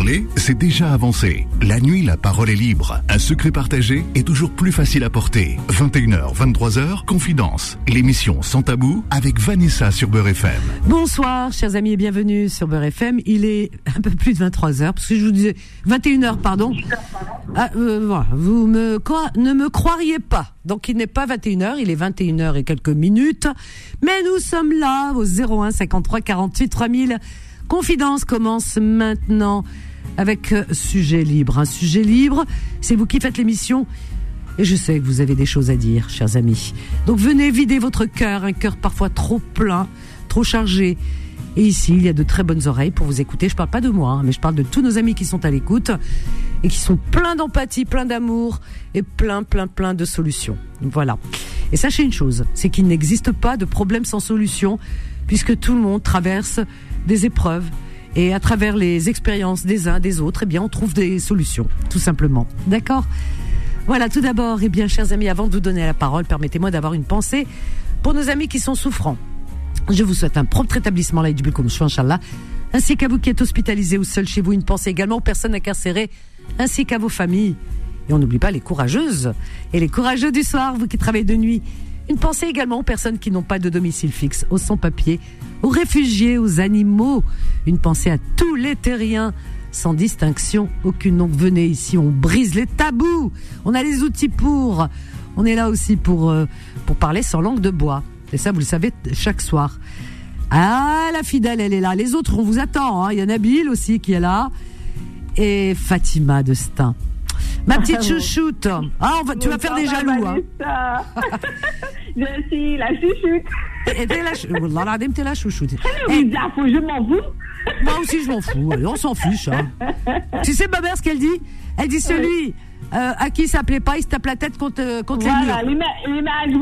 Parler, c'est déjà avancé. La nuit, la parole est libre. Un secret partagé est toujours plus facile à porter. 21h, 23h, Confidence. L'émission Sans Tabou avec Vanessa sur Beurre FM. Bonsoir, chers amis, et bienvenue sur Beurre FM. Il est un peu plus de 23h, parce que je vous disais 21h, pardon. Voilà, vous ne me croiriez pas. Donc, il n'est pas 21h, il est 21h et quelques minutes. Mais nous sommes là au 01 53 48 3000. Confidence commence maintenant avec sujet libre. Un sujet libre, c'est vous qui faites l'émission. Et je sais que vous avez des choses à dire, chers amis. Donc venez vider votre cœur, un cœur parfois trop plein, trop chargé. Et ici, il y a de très bonnes oreilles pour vous écouter. Je parle pas de moi, mais je parle de tous nos amis qui sont à l'écoute et qui sont pleins d'empathie, pleins d'amour et plein de solutions. Voilà. Et sachez une chose, c'est qu'il n'existe pas de problème sans solution, puisque tout le monde traverse des épreuves. Et à travers les expériences des uns, des autres, eh bien, on trouve des solutions, tout simplement. D'accord ? Voilà, tout d'abord, eh bien, chers amis, avant de vous donner la parole, permettez-moi d'avoir une pensée pour nos amis qui sont souffrants. Je vous souhaite un prompt rétablissement, là, du Bilkoum, Inch'Allah, ainsi qu'à vous qui êtes hospitalisés ou seuls chez vous, une pensée également aux personnes incarcérées, ainsi qu'à vos familles. Et on n'oublie pas les courageuses et les courageux du soir, vous qui travaillez de nuit. Une pensée également aux personnes qui n'ont pas de domicile fixe, aux sans-papiers, aux réfugiés, aux animaux. Une pensée à tous les terriens, sans distinction aucune. Donc venez ici, on brise les tabous. On a les outils pour. On est là aussi pour parler sans langue de bois. Et ça, vous le savez, chaque soir. Ah, la fidèle, elle est là. Les autres, on vous attend. Hein. Il y a Nabil aussi qui est là. Et Fatima de Stein. Ma petite chouchoute. Ah, tu vas faire des jaloux. Hein. Je suis la chouchoute. T'es la chouchoute. Je m'en fous. Moi aussi, je m'en fous. Allez, on s'en fiche. Hein. Tu sais, ma mère, ce qu'elle dit ? Elle dit celui à qui ça plaît pas, il se tape la tête contre les murs. Voilà, les mains à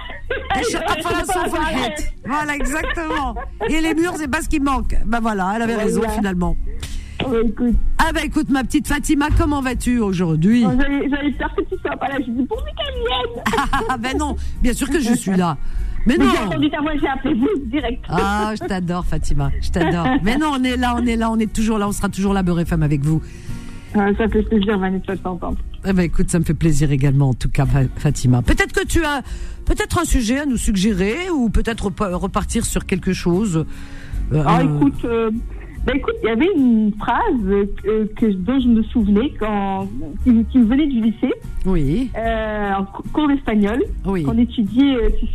gauche. Voilà, exactement. Et les murs, c'est pas ce qui manque. Ben voilà, elle avait raison, finalement. Écoute. Ah bah écoute, ma petite Fatima, comment vas-tu aujourd'hui ? J'avais peur que tu sois pas là. Je dis pourvu qu'elle vienne. Ah ben non, bien sûr que je suis là. Mais non. J'ai entendu ta voix, j'ai appelé vous direct. Ah, je t'adore Fatima, je t'adore. Mais non, on est là, on est toujours là, on sera toujours là, Beurre FM avec vous. Ça fait plaisir, Vanessa, de t'entendre. Eh ben écoute, ça me fait plaisir également, en tout cas, Fatima. Peut-être que tu as un sujet à nous suggérer, ou peut-être repartir sur quelque chose. Écoute, il y avait une phrase dont je me souvenais qui me venait du lycée. Oui. En cours d'espagnol. Oui. On étudiait,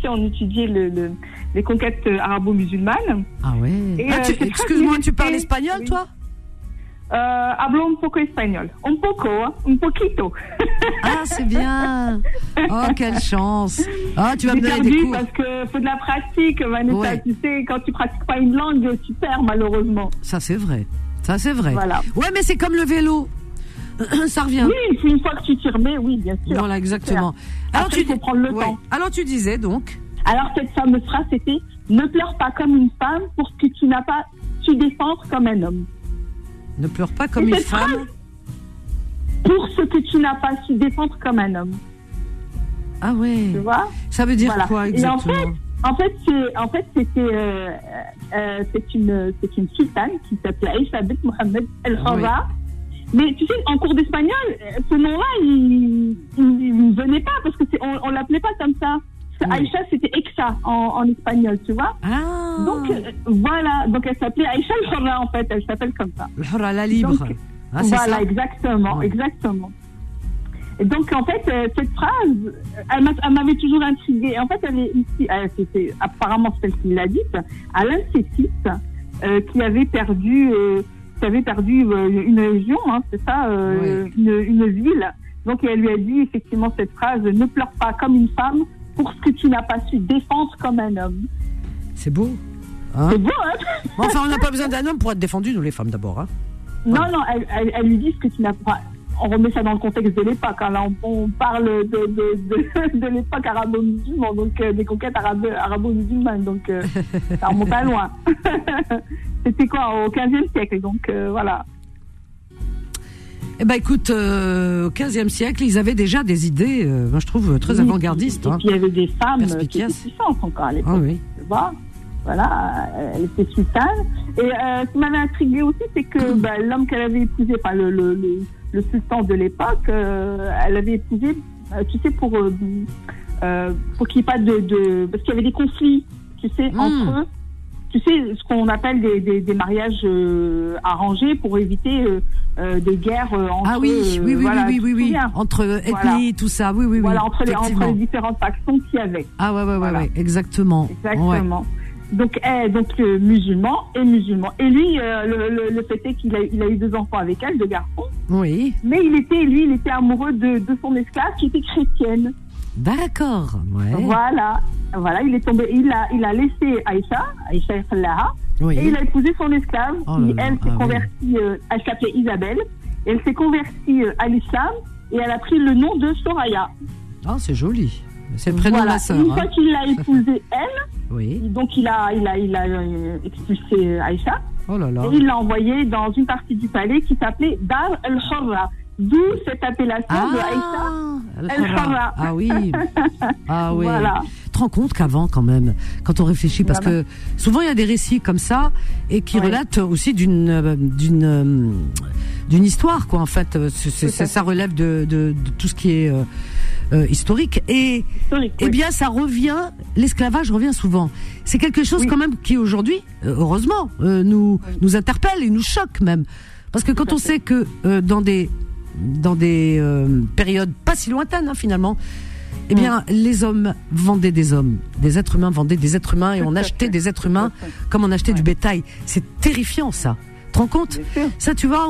les conquêtes arabo-musulmanes. Ah ouais. Excuse-moi, tu parles espagnol, oui. Toi? Hablo un poco espagnol. Un poco, un poquito. Ah, c'est bien. Oh, quelle chance. Ah, tu vas me donner des cours. Parce que faut de la pratique, Vanessa. Ouais. Tu sais, quand tu pratiques pas une langue, tu perds, malheureusement. Ça, c'est vrai. Voilà. Ouais, mais c'est comme le vélo. Ça revient. Oui, une fois que tu t'y remets, oui, bien sûr. Voilà, exactement. Alors, il faut prendre le temps. Alors, tu disais, donc. Alors, cette fameuse phrase, c'était « Ne pleure pas comme une femme pour ce que tu n'as pas su défendre comme un homme. » Ne pleure pas comme une femme. Pour ce que tu n'as pas su défendre comme un homme. Ah ouais. Tu vois ? Ça veut dire quoi exactement ? Et en fait, c'est une sultane qui s'appelait Aïcha bint Mohammed El Khawa. Oui. Mais tu sais, en cours d'espagnol, ce nom-là, il ne venait pas parce que on l'appelait pas comme ça. Oui. Aïcha, c'était Exa en espagnol, tu vois. Ah. Donc, voilà. Donc, elle s'appelait Aïcha El-Hurra, en fait. Elle s'appelle comme ça. El-Hurra, la libre. Donc, c'est voilà, ça. exactement. Et donc, en fait, cette phrase, elle m'avait toujours intriguée. En fait, elle est ici, c'était apparemment celle qui l'a dite, à l'un de ses fils, qui avait perdu une région, hein, c'est ça, oui. une ville. Donc, elle lui a dit effectivement cette phrase, ne pleure pas comme une femme pour ce que tu n'as pas su défendre comme un homme. C'est beau. Hein? C'est beau, hein? Enfin, on n'a pas besoin d'un homme pour être défendu, nous les femmes d'abord. Hein? Non, elle lui dit ce que tu n'as pas. On remet ça dans le contexte de l'époque. Hein. Là, on parle de l'époque arabo-musulmane, donc des conquêtes arabo-musulmanes. Donc, ça remonte à loin. C'était quoi, au 15e siècle, donc voilà. Eh ben écoute, au 15e siècle, ils avaient déjà des idées, moi je trouve, très avant-gardistes. Et puis il y avait des femmes qui étaient puissantes encore à l'époque. Ah oui. Tu vois ? Voilà, elle était sultane. Et ce qui m'avait intriguée aussi, c'est que l'homme qu'elle avait épousé, enfin le sultan de l'époque, elle avait épousé, tu sais, pour qu'il n'y ait pas parce qu'il y avait des conflits, tu sais, entre eux. Tu sais, ce qu'on appelle des mariages arrangés pour éviter des guerres entre... Ah oui, oui. Entre ethnies, tout ça, oui. Voilà, entre les différentes factions qu'il y avait. Ah ouais, exactement. Exactement. Ouais. Donc musulman. Et lui, le fait est qu'il a eu 2 enfants avec elle, 2 garçons. Oui. Mais il était amoureux de son esclave qui était chrétienne. D'accord, ouais. Voilà, il est tombé, il a laissé Aïcha Khallaha, et il a épousé son esclave, elle s'est convertie, elle s'appelait Isabelle, et elle s'est convertie à l'islam, et elle a pris le nom de Soraya. Ah, c'est joli. C'est le prénom de la sœur. Une fois qu'il l'a épousée, elle, donc il a expulsé Aïcha, et il l'a envoyée dans une partie du palais qui s'appelait Dar el-Hurra. D'où cette appellation de Aïcha el-Hurra. Ah oui. Voilà. Tu te rends compte qu'avant, quand même, quand on réfléchit, parce que souvent il y a des récits comme ça et qui relatent aussi d'une histoire, quoi. En fait, ça relève de tout ce qui est historique. Et bien, ça revient. L'esclavage revient souvent. C'est quelque chose quand même qui aujourd'hui, heureusement, nous interpelle et nous choque même, parce que quand on sait que dans des périodes pas si lointaines, finalement, eh bien, les hommes vendaient des hommes, des êtres humains vendaient des êtres humains, et on achetait des êtres humains comme on achetait du bétail. C'est terrifiant, ça. Tu te rends compte ? Ça, tu vois,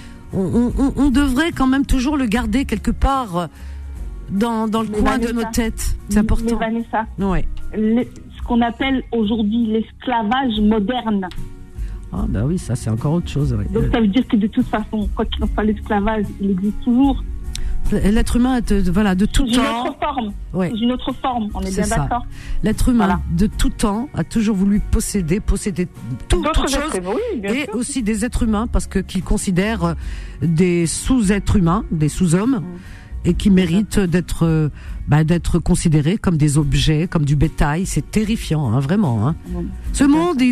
on devrait quand même toujours le garder quelque part dans le coin de nos têtes. C'est important. Mais Vanessa, ce qu'on appelle aujourd'hui l'esclavage moderne. Ah ben oui, ça c'est encore autre chose. Donc ça veut dire que de toute façon, quoi qu'il en soit, l'esclavage, il existe toujours. L'être humain est de tout temps. Sous une autre forme, on est bien d'accord. L'être humain de tout temps a toujours voulu posséder toute chose, et sûr. Aussi des êtres humains, parce qu'il considère des sous-êtres humains, des sous-hommes, et qui méritent d'être considérés comme des objets, comme du bétail. C'est terrifiant, vraiment. Ce monde,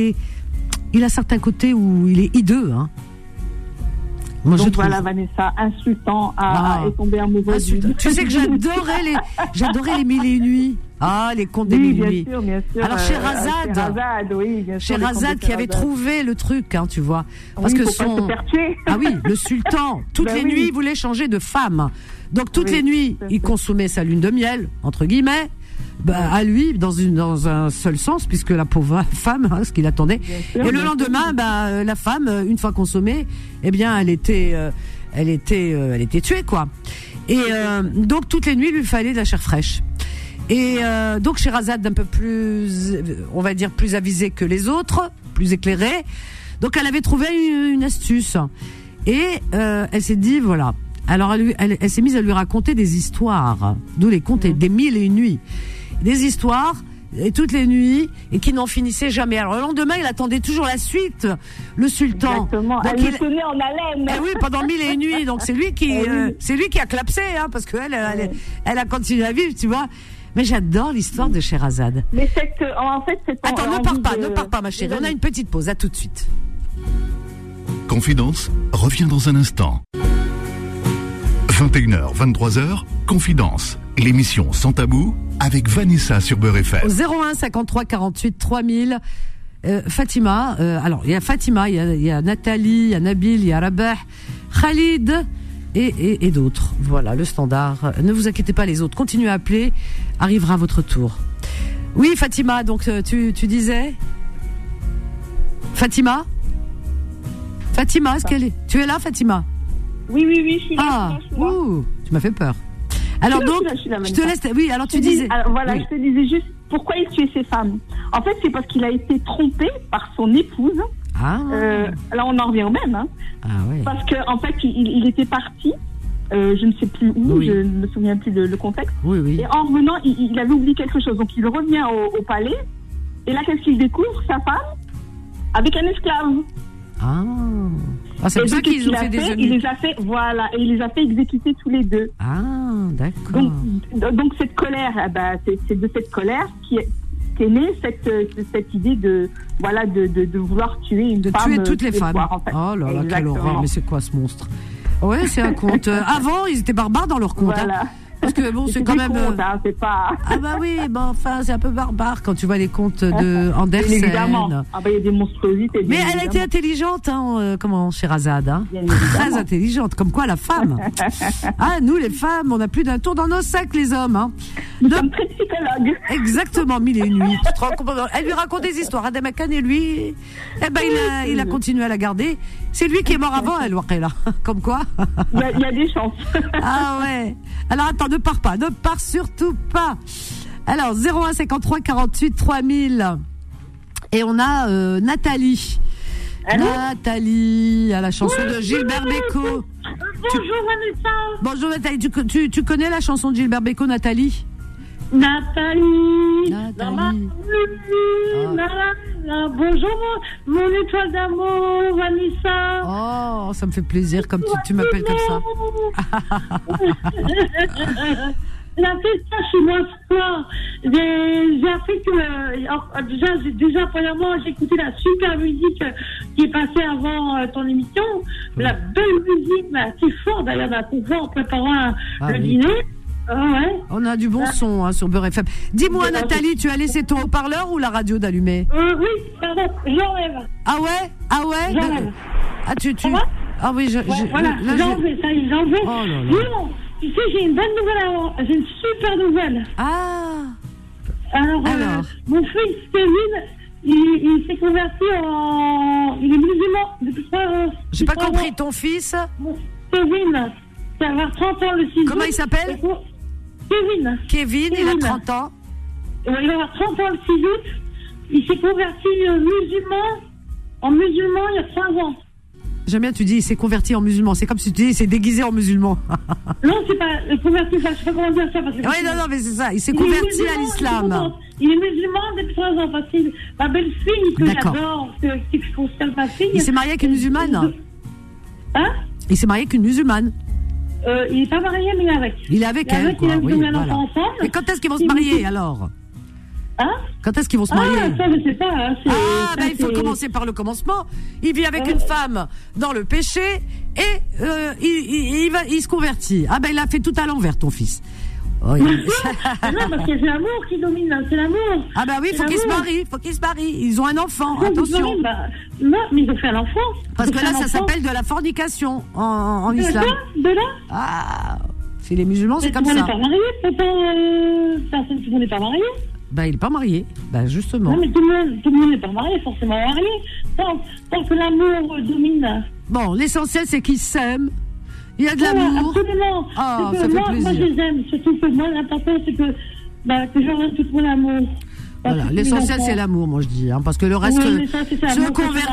il a certains côtés où il est hideux. Moi, donc voilà, Vanessa, insultant est tombé amoureux. Tu sais que j'adorais les Mille et une nuits. Ah, les contes des Mille et une nuits. Bien sûr. Alors Sherazade qui avait trouvé le truc, tu vois, parce que le sultan toutes les nuits voulait changer de femme. Donc toutes les nuits, il consommait sa lune de miel entre guillemets. À lui, dans un seul sens, puisque la pauvre femme, ce qu'il attendait. Et le lendemain, la femme, une fois consommée, eh bien, elle était tuée, quoi. Et donc toutes les nuits, il lui fallait de la chair fraîche. Et donc Sherazade, un peu plus, on va dire, plus avisée que les autres, plus éclairée. Donc elle avait trouvé une astuce. Et elle s'est dit, voilà. Alors elle s'est mise à lui raconter des histoires, d'où les contes des Mille et une nuits. Des histoires, et toutes les nuits, et qui n'en finissaient jamais. Alors le lendemain, il attendait toujours la suite, le sultan. Exactement. Donc, elle le tenait en haleine. Oui, pendant 1000 et une nuits. Donc c'est lui qui a clapsé, parce qu'elle a continué à vivre, tu vois. Mais j'adore l'histoire de Sherazade. Mais en fait, attends, ne pars pas, ma chérie. On a une petite pause. À tout de suite. Confidence revient dans un instant. 21h, 23h, Confidence, l'émission sans tabou avec Vanessa sur Beurre FM. 01 53 48 3000. Fatima, alors il y a Fatima, il y a Nathalie, il y a Nabil, il y a Rabah, Khalid et d'autres. Voilà le standard. Ne vous inquiétez pas, les autres, continuez à appeler, arrivera à votre tour. Oui, Fatima, donc tu disais Fatima, est-ce qu'elle est? Tu es là, Fatima? Oui, je suis là. Tu m'as fait peur. Alors je te laisse. Oui, alors tu disais. Je te disais juste pourquoi il tuait ses femmes. En fait, c'est parce qu'il a été trompé par son épouse. Là, on en revient au même. Parce que en fait, il était parti. Je ne sais plus où. Je ne me souviens plus le contexte. Et en revenant, il avait oublié quelque chose. Donc, il revient au palais. Et là, qu'est-ce qu'il découvre? Sa femme avec un esclave. C'est pour ça qu'ils ont fait des il les a fait, et il les a fait exécuter tous les deux. D'accord. Donc cette colère, c'est de cette colère qu'est née cette idée de vouloir tuer une femme. De tuer toutes les femmes. Soirs, en fait. Oh là là, quelle Exactement. horreur, mais c'est quoi ce monstre? Ouais, c'est un conte. Avant, ils étaient barbares dans leur conte. Voilà. Parce que bon, c'est quand même. Contes, hein, c'est pas. Ah bah oui, bon, enfin, c'est un peu barbare quand tu vois les contes de Andersen. Évidemment. Ah bah il y a des monstruosités. Mais elle a été intelligente, comment, Sherazade, hein. Bien Très évidemment. intelligente, comme quoi la femme. Ah, nous les femmes, on a plus d'un tour dans nos sacs, les hommes, hein. Nous sommes très psychologues. Exactement, mille et une nuits. Tu te rends compte. Elle lui raconte des histoires. Adam Akan et lui, eh ben, il a continué à la garder. C'est lui qui est mort avant elle, Waqila. Comme quoi. Il y a des chances. Ah ouais. Alors attends, ne pars pas. Ne pars surtout pas. Alors, 01 53 48 3000. Et on a Nathalie. Allô Nathalie, à la chanson de Gilbert Bécaud. Bonjour Vanessa. Bonjour Nathalie, tu connais la chanson de Gilbert Bécaud, Nathalie? Nathalie. Nathalie. Bonjour mon étoile d'amour, Vanessa. Oh, ça me fait plaisir comme tu m'appelles comme ça. La fait ça chez moi ce soir. J'ai appris que déjà premièrement j'ai écouté la super musique qui est passée avant ton émission. La belle musique, c'est fort d'ailleurs dans ton voix en préparant le dîner. Ouais. On a du bon son sur Beurre FM. Dis-moi Nathalie, tu as laissé ton haut-parleur ou la radio d'allumer? Oui, pardon, j'enlève. Ah ouais J'enlève. Ah tu Ah oui, voilà, j'enlève ça, j'enlève. Oh là là. Non, tu sais, j'ai une bonne nouvelle avant. J'ai une super nouvelle. Ah. Alors. Mon fils Kevin, il s'est converti il est musulman depuis 3 ans. J'ai pas compris, ton fils? Kevin, il va avoir 30 ans le 6 août. Comment il s'appelle? Kevin, il a 30 ans. Il va avoir 30 ans le 6 août. Il s'est converti en musulman il y a 3 ans. J'aime bien, tu dis, il s'est converti en musulman. C'est comme si tu dis, il s'est déguisé en musulman. Non, c'est pas converti, je sais pas comment dire ça. Parce que non, mais c'est ça. Il s'est converti à l'islam. Il est musulman depuis 3 ans. Parce que ma belle-fille, que j'adore, que je considère ma fille. Il s'est marié avec une musulmane? Hein? Il s'est marié avec une musulmane? Il n'est pas marié, mais il est avec. Il est avec elle, quoi. Ils ont un enfant ensemble. Et quand est-ce qu'ils vont se marier, alors? Hein? Quand est-ce qu'ils vont se marier? Ça, je sais pas. Il faut commencer par le commencement. Il vit avec une femme dans le péché et il se convertit. Ah ben, il a fait tout à l'envers, ton fils. Oh, non, parce que c'est l'amour qui domine, c'est l'amour. Ah bah oui, faut qu'ils se marient. Ils ont un enfant, attention. Non, mais ils ont fait un enfant. Parce que là, ça s'appelle de la fornication en islam. De là? Ah, c'est les musulmans, c'est comme ça. Tout le monde n'est pas marié, pourtant, personne qui n'est pas marié. Bah, il n'est pas marié. Bah, justement. Non, mais tout le monde n'est pas marié, forcément marié. Tant que l'amour domine. Bon, l'essentiel, c'est qu'ils s'aiment. Il y a de l'amour. Absolument. Ah, ça fait plaisir. Moi, je les aime. Surtout que moi, l'important, c'est que je rende tout mon amour. Voilà, l'essentiel, c'est l'amour, moi, je dis. Parce que le reste, se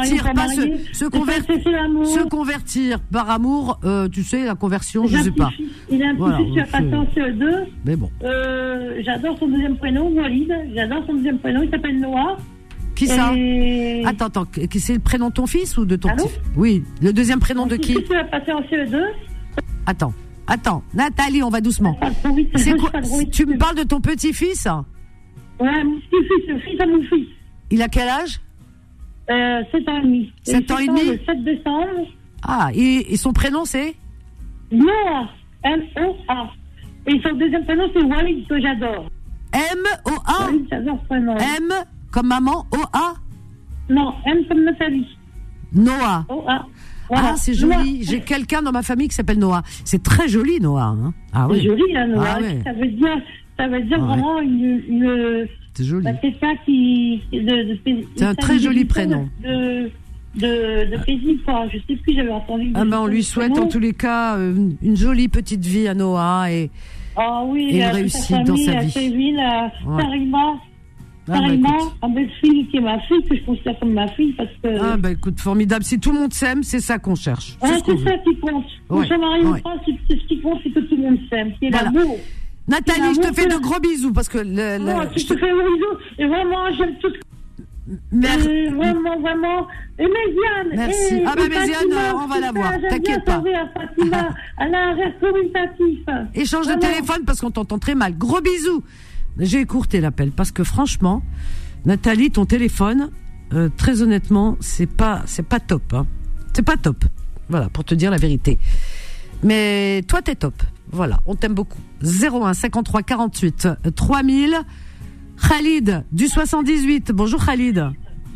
convertir par amour, tu sais, la conversion, je sais pas. Il a un petit fils passé en CE2. Mais bon. J'adore son deuxième prénom, Walid. J'adore son deuxième prénom, il s'appelle Noah. Qui ça? Attends, c'est le prénom de ton fils ou de ton petit? Oui, le deuxième prénom de qui? Mon fils a passé en CE2. Attends, Nathalie, on va doucement. C'est quoi? Tu me parles de ton petit-fils? Ouais, mon petit-fils, le fils à mon fils. Il a quel âge? 7 ans et demi. 7 ans et demi? Le 7 décembre. Ah, et son prénom c'est? Noah. M-O-A. Et son deuxième prénom c'est Walid, que j'adore. M-O-A? Walid, j'adore ce prénom. M comme maman, O-A? Non, M comme Nathalie. Noah. O-A. Voilà. Ah, c'est joli. Noah. J'ai quelqu'un dans ma famille qui s'appelle Noah. C'est très joli, Noah. Ah oui. C'est joli, Noah. Ah, ouais. Ça veut dire vraiment une. C'est joli. C'est ça qui. C'est un très joli prénom. De paisible, quoi. Je sais plus, j'avais entendu. On lui souhaite en tous les cas une jolie petite vie à Noah et une réussite dans sa vie. À Kevin, à Sarima. Ma belle-fille qui est ma fille, que je considère comme ma fille parce que. Écoute, formidable. Si tout le monde s'aime, c'est ça qu'on cherche. C'est ça qui compte. Qu'on soit marié ou pas, ce qui compte, c'est que tout le monde s'aime. C'est l'amour. Nathalie, je te fais de gros bisous parce que je te fais de gros bisous et vraiment j'aime tout. Merci. Vraiment. Et Méziane. Merci. Méziane, on va la voir. T'inquiète pas. Elle a un rêve communicatif. Échange de téléphone parce qu'on t'entend très mal. Gros bisous. j'ai écourté l'appel parce que franchement, Nathalie, ton téléphone, très honnêtement, c'est pas top. Hein. C'est pas top. Voilà, pour te dire la vérité. Mais toi, t'es top. Voilà, on t'aime beaucoup. 01 53 48 3000. Khalid du 78. Bonjour Khalid.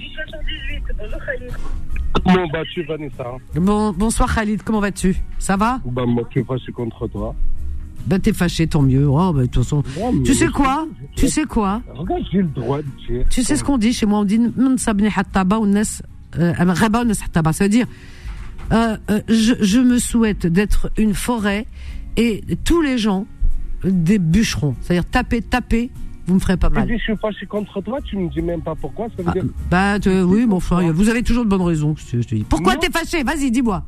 Comment vas-tu, Vanessa? Bonsoir Khalid, comment vas-tu? Ça va? Bah, moi, je suis fâché contre toi. Ben, t'es fâché, tant mieux. Oh, ben, de toute façon. Non, tu sais quoi? Regarde, j'ai le droit de dire. Tu sais ce qu'on dit chez moi? On dit, ça veut dire, je me souhaite d'être une forêt et tous les gens des bûcherons. C'est-à-dire taper, vous me ferez pas mal. Tu dis, je suis fâché contre toi, tu me dis même pas pourquoi, ça veut dire... Oui, mon frère, vous avez toujours de bonnes raisons, je te dis. Pourquoi t'es fâché? Vas-y, dis-moi.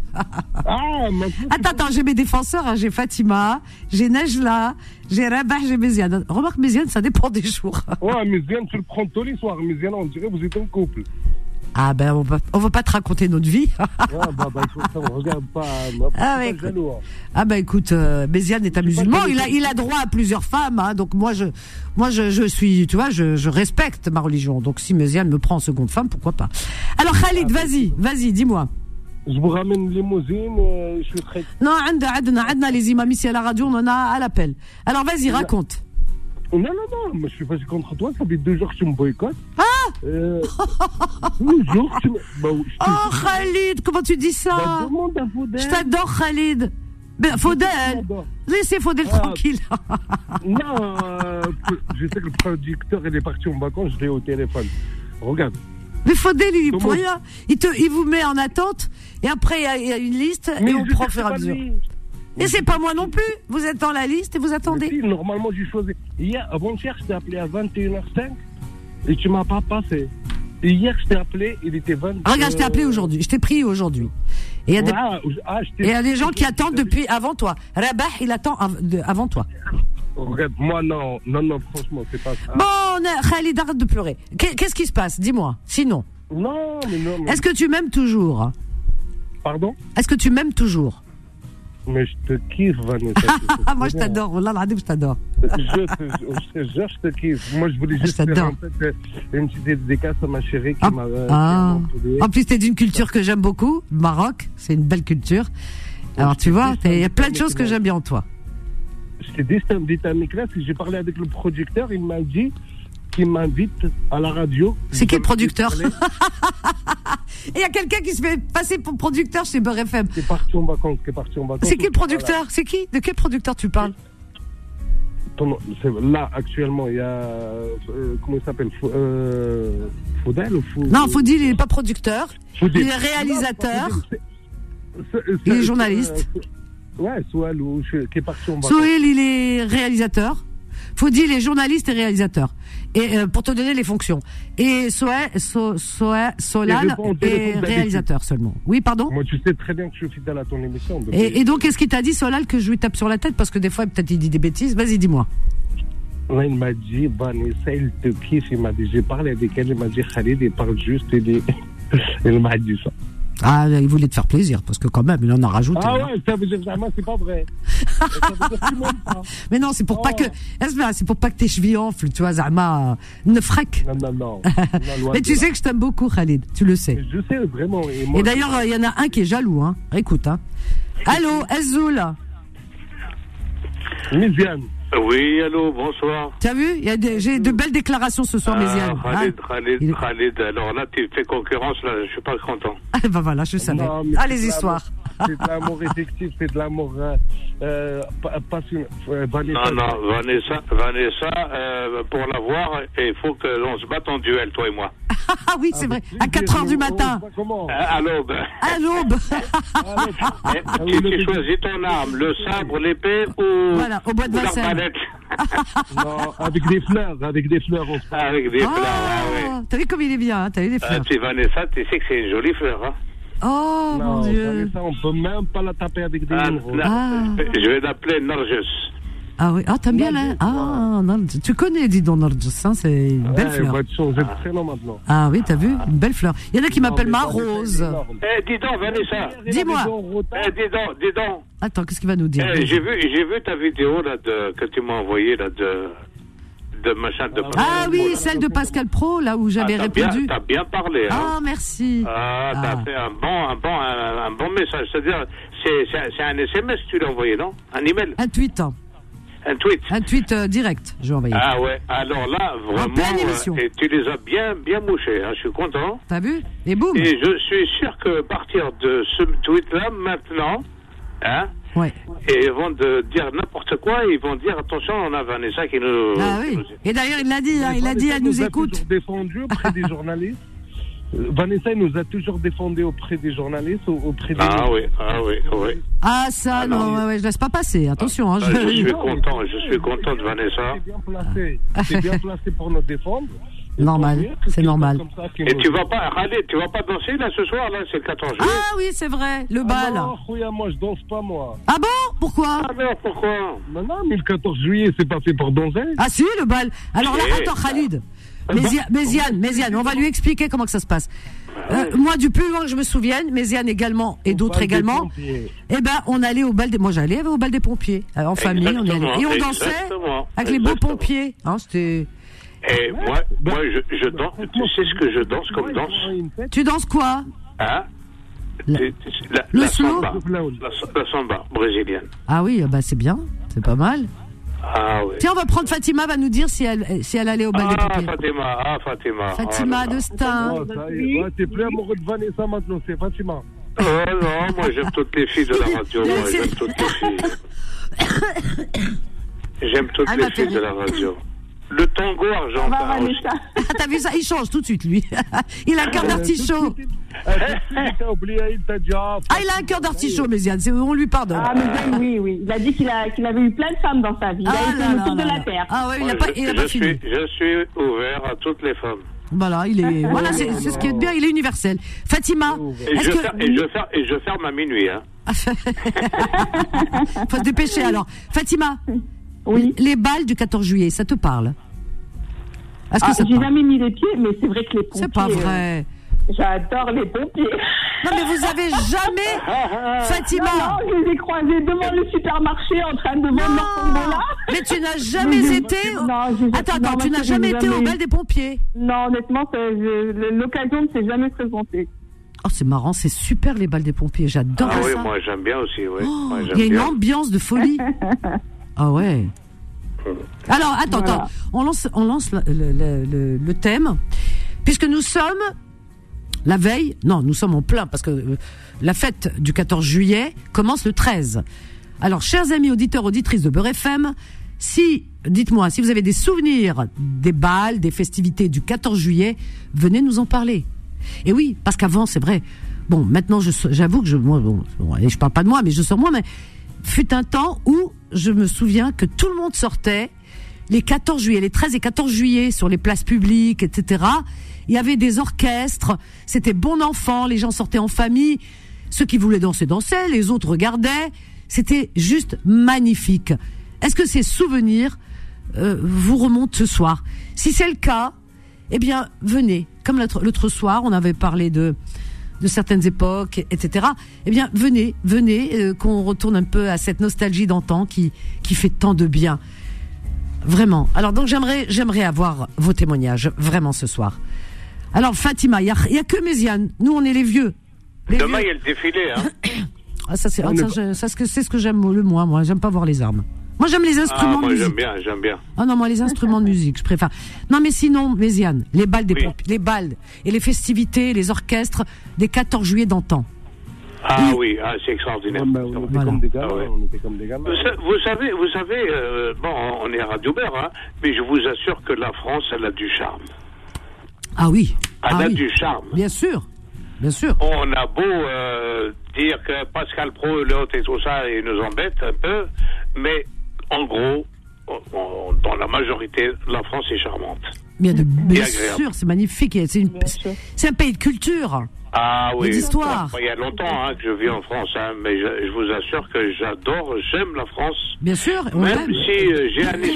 Attends, j'ai mes défenseurs, hein, j'ai Fatima, j'ai Najla, j'ai Rabah, j'ai Méziane. Remarque, Méziane, ça dépend des jours. Ouais, Méziane, tu le prends tous les soirs. Méziane, on dirait que vous êtes un couple. Ah ben, on va pas te raconter notre vie. Écoute, on regarde pas. Écoute, Méziane est un musulman, il a droit à plusieurs femmes, hein, donc moi je suis, tu vois, je respecte ma religion. Donc si Méziane me prend en seconde femme, pourquoi pas. Alors Khalid, vas-y, dis-moi. Je vous ramène une limousine, je suis très... Non, عندنا les imams ici à la radio, on en a à l'appel. Alors vas-y, raconte. Non, moi je suis fâché contre toi, ça fait 2 jours que tu me boycottes. 2 jours que tu me... Khalid, comment tu dis ça? Demande à Faudel. Je t'adore Khalid. Ben, Faudel, laissez Faudel tranquille. Non, je sais que le producteur il est parti en vacances, je l'ai au téléphone. Regarde. Mais Faudel, il est pour rien. Il vous met en attente, et après il y a une liste, et on prend au fur et à mesure. Et c'est pas moi non plus. Vous êtes dans la liste et vous attendez. Si, normalement, j'ai choisi. Hier, avant-hier, je t'ai appelé à 21h05 et tu m'as pas passé. Et hier, je t'ai appelé, il était 20h. Regarde, je t'ai appelé aujourd'hui. Je t'ai pris aujourd'hui. Et il y a des gens qui attendent depuis avant toi. Rabah, il attend avant toi. Regarde, moi, non, franchement, c'est pas ça. Bon, Khalid, arrête de pleurer. Qu'est-ce qui se passe? Dis-moi. Sinon. Non. Est-ce que tu m'aimes toujours? Pardon? Est-ce que tu m'aimes toujours? Mais je te kiffe, Vanessa. Moi, je t'adore. Wallah, je t'adore. Je te kiffe. Moi, je voulais juste faire en fait une petite dédicace à ma chérie qui m'a... En plus, t'es d'une culture que j'aime beaucoup. Le Maroc, c'est une belle culture. Alors, tu vois, il y a plein de choses que j'aime bien en toi. Je t'ai dit, c'est un petit ami classe. J'ai parlé avec le producteur. Il m'a dit qu'il m'invite à la radio. C'est qui le producteur? Et il y a quelqu'un qui se fait passer pour producteur chez Beurre FM. Qui est parti en vacances. C'est qui le producteur? Voilà. C'est qui? De quel producteur tu parles? Là, actuellement, il y a... comment il s'appelle? Faudel ou Non, Faudil, il n'est pas producteur. Il est réalisateur. Il est journaliste. Ouais, Souel, qui est parti en vacances. Souel, il est réalisateur. Faudil est journaliste et réalisateur. Et pour te donner les fonctions. Et Solal est réalisateur seulement. Oui, pardon? Moi, tu sais très bien que je suis fidèle à ton émission. Et donc, est-ce qu'il t'a dit, Solal, que je lui tape sur la tête? Parce que des fois, peut-être il dit des bêtises. Vas-y, dis-moi. Là, il m'a dit, Vanessa, il te kiffe. Il m'a dit, j'ai parlé avec elle. Il m'a dit, Khalid, il parle juste. Il m'a dit ça. Ah, il voulait te faire plaisir, parce que quand même, il en a rajouté. Ah ouais, ça veut dire vraiment, c'est pas vrai. Ça veut dire tout le monde, ça. Mais non, c'est pour pas que, c'est pour pas que tes chevilles enflent, tu vois, Zama, ne fraque. Non. Mais tu sais que je t'aime beaucoup, Khalid, tu le sais. Je sais, vraiment. Et d'ailleurs, il y en a un qui est jaloux, hein. Écoute, hein. Allô, Azoul. Méziane. Oui, allô, bonsoir. T'as vu? J'ai de belles déclarations ce soir, Méziane. Khalid, alors là, tu fais concurrence, là, je suis pas content. Ah, bah voilà, je savais. Les histoires. C'est de l'amour effectif, c'est de l'amour passionné. Non, Vanessa, pour la voir, il faut que l'on se batte en duel, toi et moi. Ah oui, c'est vrai, à 4h du matin. À l'aube. À l'aube. Tu choisis ton arme, le sabre, l'épée ou... Voilà, au bois de Vincennes. Non, avec des fleurs. Avec des fleurs, oui. T'as vu comme il est bien, hein, t'as vu les fleurs. Puis Vanessa, tu sais que c'est une jolie fleur, hein. Oh, non, mon Dieu. Vanessa, on peut même pas la taper avec des livres. Je vais l'appeler Narjus. Ah oui, t'aimes bien là? Ah, non, tu connais, dis donc, Narjus, hein, c'est une belle fleur. Il va te changer de prénom maintenant. Ah oui, t'as vu? Une belle fleur. Il y en a qui m'appellent Ma Rose. Dis donc, Vanessa. Dis-moi. Dis donc. Attends, qu'est-ce qu'il va nous dire? J'ai vu ta vidéo là que tu m'as envoyée là de machin de. Ah oui, celle de Pascal Pro, là où j'avais répondu. T'as bien parlé. Hein. Ah, merci. Ah, t'as fait un bon message. C'est-à-dire, c'est un SMS que tu l'as envoyé, non? Un email? Un tweet. Un tweet. Un tweet direct, je vais envoyer. Ah ouais, alors là, vraiment, tu les as bien mouchés, hein. Je suis content. T'as vu? Et boum. Et je suis sûr que à partir de ce tweet-là, maintenant, hein, ouais. Et ils vont dire n'importe quoi, ils vont dire attention, on a Vanessa qui nous. Ah oui. Et d'ailleurs, il l'a dit, hein, il a dit, elle nous écoute. Toujours défendu auprès des journalistes. Vanessa nous a toujours défendu auprès des journalistes, auprès des. Ah oui. Ah ça, non, ouais, je laisse pas passer. Attention. Je suis content de Vanessa. C'est bien placé pour nous défendre. Normal, c'est normal. Et tu vas pas danser là ce soir, là, c'est le 14 juillet. Ah oui, c'est vrai, le bal. Non, moi je danse pas, moi. Ah bon? Pourquoi? Ah non, pourquoi? Non, mais le 14 juillet, c'est pas fait pour danser. Ah si, le bal. Alors là, attends, Khalid. Méziane, on va lui expliquer comment que ça se passe. Moi, du plus loin que je me souvienne, Méziane également et d'autres également, eh ben, on allait au bal des... Moi, j'allais au bal des pompiers. En famille, on y allait. Et on dansait avec les beaux pompiers. Hein, c'était... Et moi, je danse. Tu sais ce que je danse comme danse? Tu danses quoi? Hein? Le slow? La samba brésilienne. Ah oui, bah c'est bien, c'est pas mal. Ah oui. Tiens, on va prendre Fatima, va nous dire si elle allait au bal des pompiers. Fatima. Fatima de Stein. T'es plus amoureux de Vanessa maintenant, c'est Fatima. Oh non, moi j'aime toutes les filles de la radio. J'aime toutes les filles de la radio. Le tango argentin. T'as vu ça? Il change tout de suite, lui. Il a un cœur d'artichaut. Ah, il a un cœur d'artichaut, Méziane. On lui pardonne. Ah, Méziane, oui. Il a dit qu'il avait eu plein de femmes dans sa vie. Il a été le tour de la terre. Ah ouais, il a pas fini. Je suis ouvert à toutes les femmes. Voilà, voilà, c'est ce qui est bien, il est universel. Fatima. Et je ferme à minuit, hein. Faut se dépêcher, alors. Fatima. Oui. Les balles du 14 juillet, ça te parle? J'ai jamais mis les pieds, mais c'est vrai que les pompiers... C'est pas vrai. J'adore les pompiers. Non, mais vous avez jamais... Fatima. Non, je les ai croisés devant le supermarché en train de vendre leur tombola. Mais tu n'as jamais été... Attends, tu n'as jamais été au bal des pompiers? Non, honnêtement, l'occasion ne s'est jamais présentée. Oh, c'est marrant, c'est super les balles des pompiers, j'adore ça. Ah oui, moi j'aime bien aussi, oui. Il y a une ambiance de folie. Ah ouais. Alors, attends. On lance le thème. Puisque nous sommes la veille, nous sommes en plein, parce que la fête du 14 juillet commence le 13. Alors, chers amis auditeurs, auditrices de Beurre FM, dites-moi, si vous avez des souvenirs des balles, des festivités du 14 juillet, venez nous en parler. Et oui, parce qu'avant, c'est vrai, bon, maintenant, j'avoue que je parle pas de moi, mais je sors moi, mais fut un temps où je me souviens que tout le monde sortait les 14 juillet, les 13 et 14 juillet sur les places publiques, etc. Il y avait des orchestres, c'était bon enfant, les gens sortaient en famille, ceux qui voulaient danser, dansaient, les autres regardaient, c'était juste magnifique. Est-ce que ces souvenirs vous remontent ce soir? Si c'est le cas, eh bien, venez. Comme l'autre soir, on avait parlé de certaines époques, etc. Eh bien, venez, qu'on retourne un peu à cette nostalgie d'antan qui fait tant de bien. Vraiment. Alors, donc, j'aimerais avoir vos témoignages, vraiment, ce soir. Alors, Fatima, il y a que Méziane. Nous, on est les vieux. Demain, il y a le défilé, hein. Ah, c'est ce que j'aime le moins, moi. J'aime pas voir les armes. Moi, j'aime les instruments de musique. J'aime bien. Ah non, moi, les instruments de musique, je préfère. Non, mais sinon, Méziane, les balles les balles et les festivités, les orchestres des 14 juillet d'antan. Ah oui, c'est extraordinaire. On était comme des gamins. Vous savez, bon, on est à Radio Beurre, hein, mais je vous assure que la France, elle a du charme. Ah oui. Elle a du charme. Bien sûr. On a beau dire que Pascal Pro, l'autre et tout ça, il nous embête un peu, mais en gros, dans la majorité, la France est charmante. Bien sûr, c'est magnifique. C'est un pays de culture. Ah oui. D'histoire. Il y a longtemps que je vis en France, mais je vous assure que j'aime la France. Bien sûr. Même si j'ai un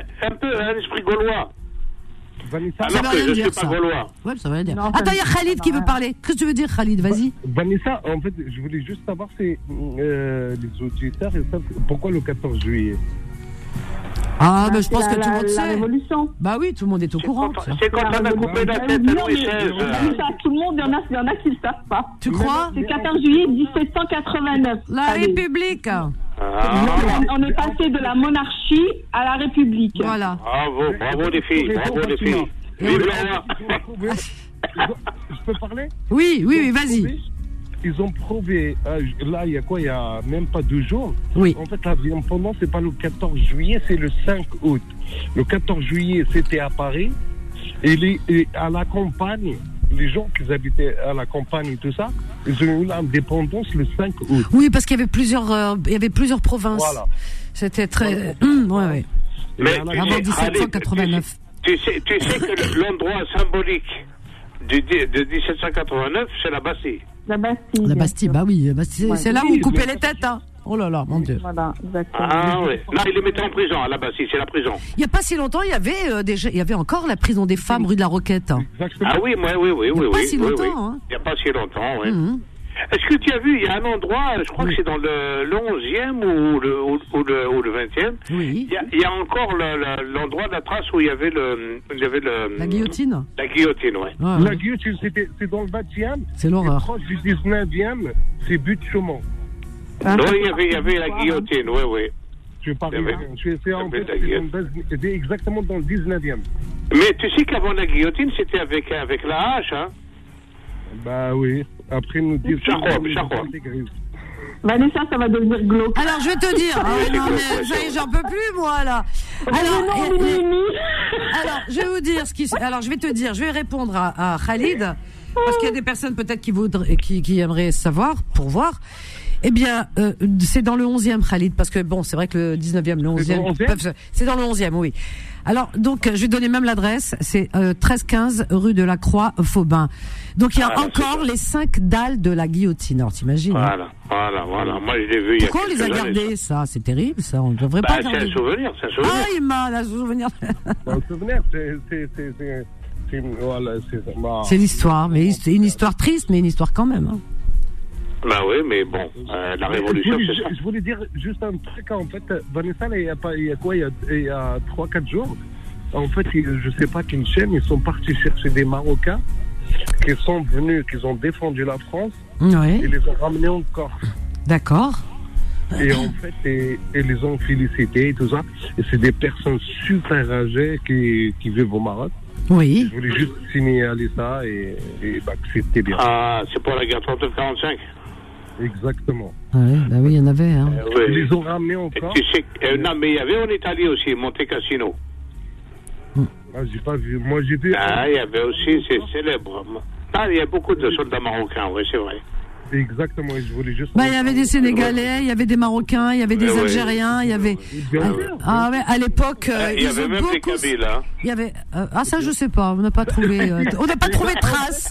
esprit gaulois. Vanessa, ça veut rien dire, ça. Ouais, ça veut rien dire. Attends, il y a Khalid qui veut parler. Qu'est-ce que tu veux dire, Khalid? Vas-y. Vanessa, en fait, je voulais juste savoir les auditeurs, ils savent pourquoi le 14 juillet. Ah, je pense que tout le monde la sait. Révolution. Bah oui, tout le monde est au courant. de ça. C'est quand on a coupé la tête à Louis XVI. Tout le monde, il y en a qui ne le savent pas. Tu crois? C'est 14 juillet 1789. La Allez. République. On est passé de la monarchie à la République. Voilà. Bravo les filles, bravo les filles. Vive le roi. Je peux parler? Oui, vas-y. Ils ont prouvé, là, il y a même pas 2 jours. Oui. En fait, l'indépendance, c'est pas le 14 juillet, c'est le 5 août. Le 14 juillet, c'était à Paris. Et à la campagne, les gens qui habitaient à la campagne et tout ça, ils ont eu l'indépendance le 5 août. Oui, parce qu'il y avait plusieurs provinces. Voilà. C'était très... ouais. Mais Avant 1789. Tu sais que l'endroit symbolique de 1789, c'est la Bastille. La Bastille. La Bastille, bah oui. C'est là où on coupait les têtes, hein. Oh là là, mon Dieu. Voilà, exactement. Ah oui. Là, ils les mettaient en prison, à la Bastille, c'est la prison. Il n'y a pas si longtemps, il y avait encore la prison des femmes rue de la Roquette. Exactement. Ah oui, oui. Il n'y a pas si longtemps, hein. Il n'y a pas si longtemps, oui. Mhm. Est-ce que tu as vu, il y a un endroit, je crois que c'est dans le 11e ou le 20e. Oui. Il y a encore l'endroit de la trace où il y avait La guillotine. La guillotine, ouais. La guillotine, c'est dans le 20e. C'est l'horreur. Et proche du 19e, c'est but de Chaumont. Oui, il y avait la guillotine, oui. Je c'est exactement dans le 19e. Mais tu sais qu'avant la guillotine, c'était avec la hache, hein. Bah oui. Après, nous dire... Vanessa, ça va devenir glauque. Alors, je vais te dire. Non, mais ça y est, j'en peux plus, moi, là. Alors, je vais vous dire Alors, je vais te dire, je vais répondre à Khalid, parce qu'il y a des personnes peut-être qui aimeraient savoir, pour voir. Eh bien, c'est dans le 11e, Khalid, parce que bon, c'est vrai que le 19e, le 11e, c'est dans le 11e, oui. Alors, donc, je vais donner même l'adresse, c'est 1315 rue de la Croix, Faubin. Donc, il y a encore les 5 dalles de la guillotine. Alors, t'imagines? Voilà. Moi, je l'ai vu il y a Pourquoi on les a gardées, ça? C'est terrible, ça. On ne devrait pas garder. C'est un souvenir. Ah, il m'a, un souvenir. Un souvenir, c'est l'histoire, mais c'est une histoire triste, mais une histoire quand même. Hein. Bah oui, mais bon, la révolution, c'est ça. Je voulais dire juste un truc, en fait, Vanessa, il y a 3-4 jours, en fait, je sais pas quelle chaîne, ils sont partis chercher des Marocains qui sont venus, qui ont défendu la France, ouais. Et les ont ramenés encore. D'accord. Et en fait, et les ont félicités et tout ça, et c'est des personnes super âgées qui vivent au Maroc. Oui. Je voulais juste signaler ça et que c'était bien. Ah, c'est pour la guerre 39-45. Exactement. Oui, il y en avait. Hein. Oui. Ils les ont ramenés encore. Tu sais, non, mais il y avait en Italie aussi, Monte Cassino. Ah, j'ai pas vu. Moi, j'ai vu. Ah, il y avait aussi, c'est célèbre. Ah, il y a beaucoup de soldats marocains, oui, c'est vrai. Exactement, je voulais juste... il y avait des Sénégalais, il y avait des Marocains, il y avait des Algériens, il y avait... Ah ouais, à l'époque... il y avait même des Kabyles, hein. Il y avait... ça, je sais pas, on n'a pas trouvé... on n'a pas trouvé de traces.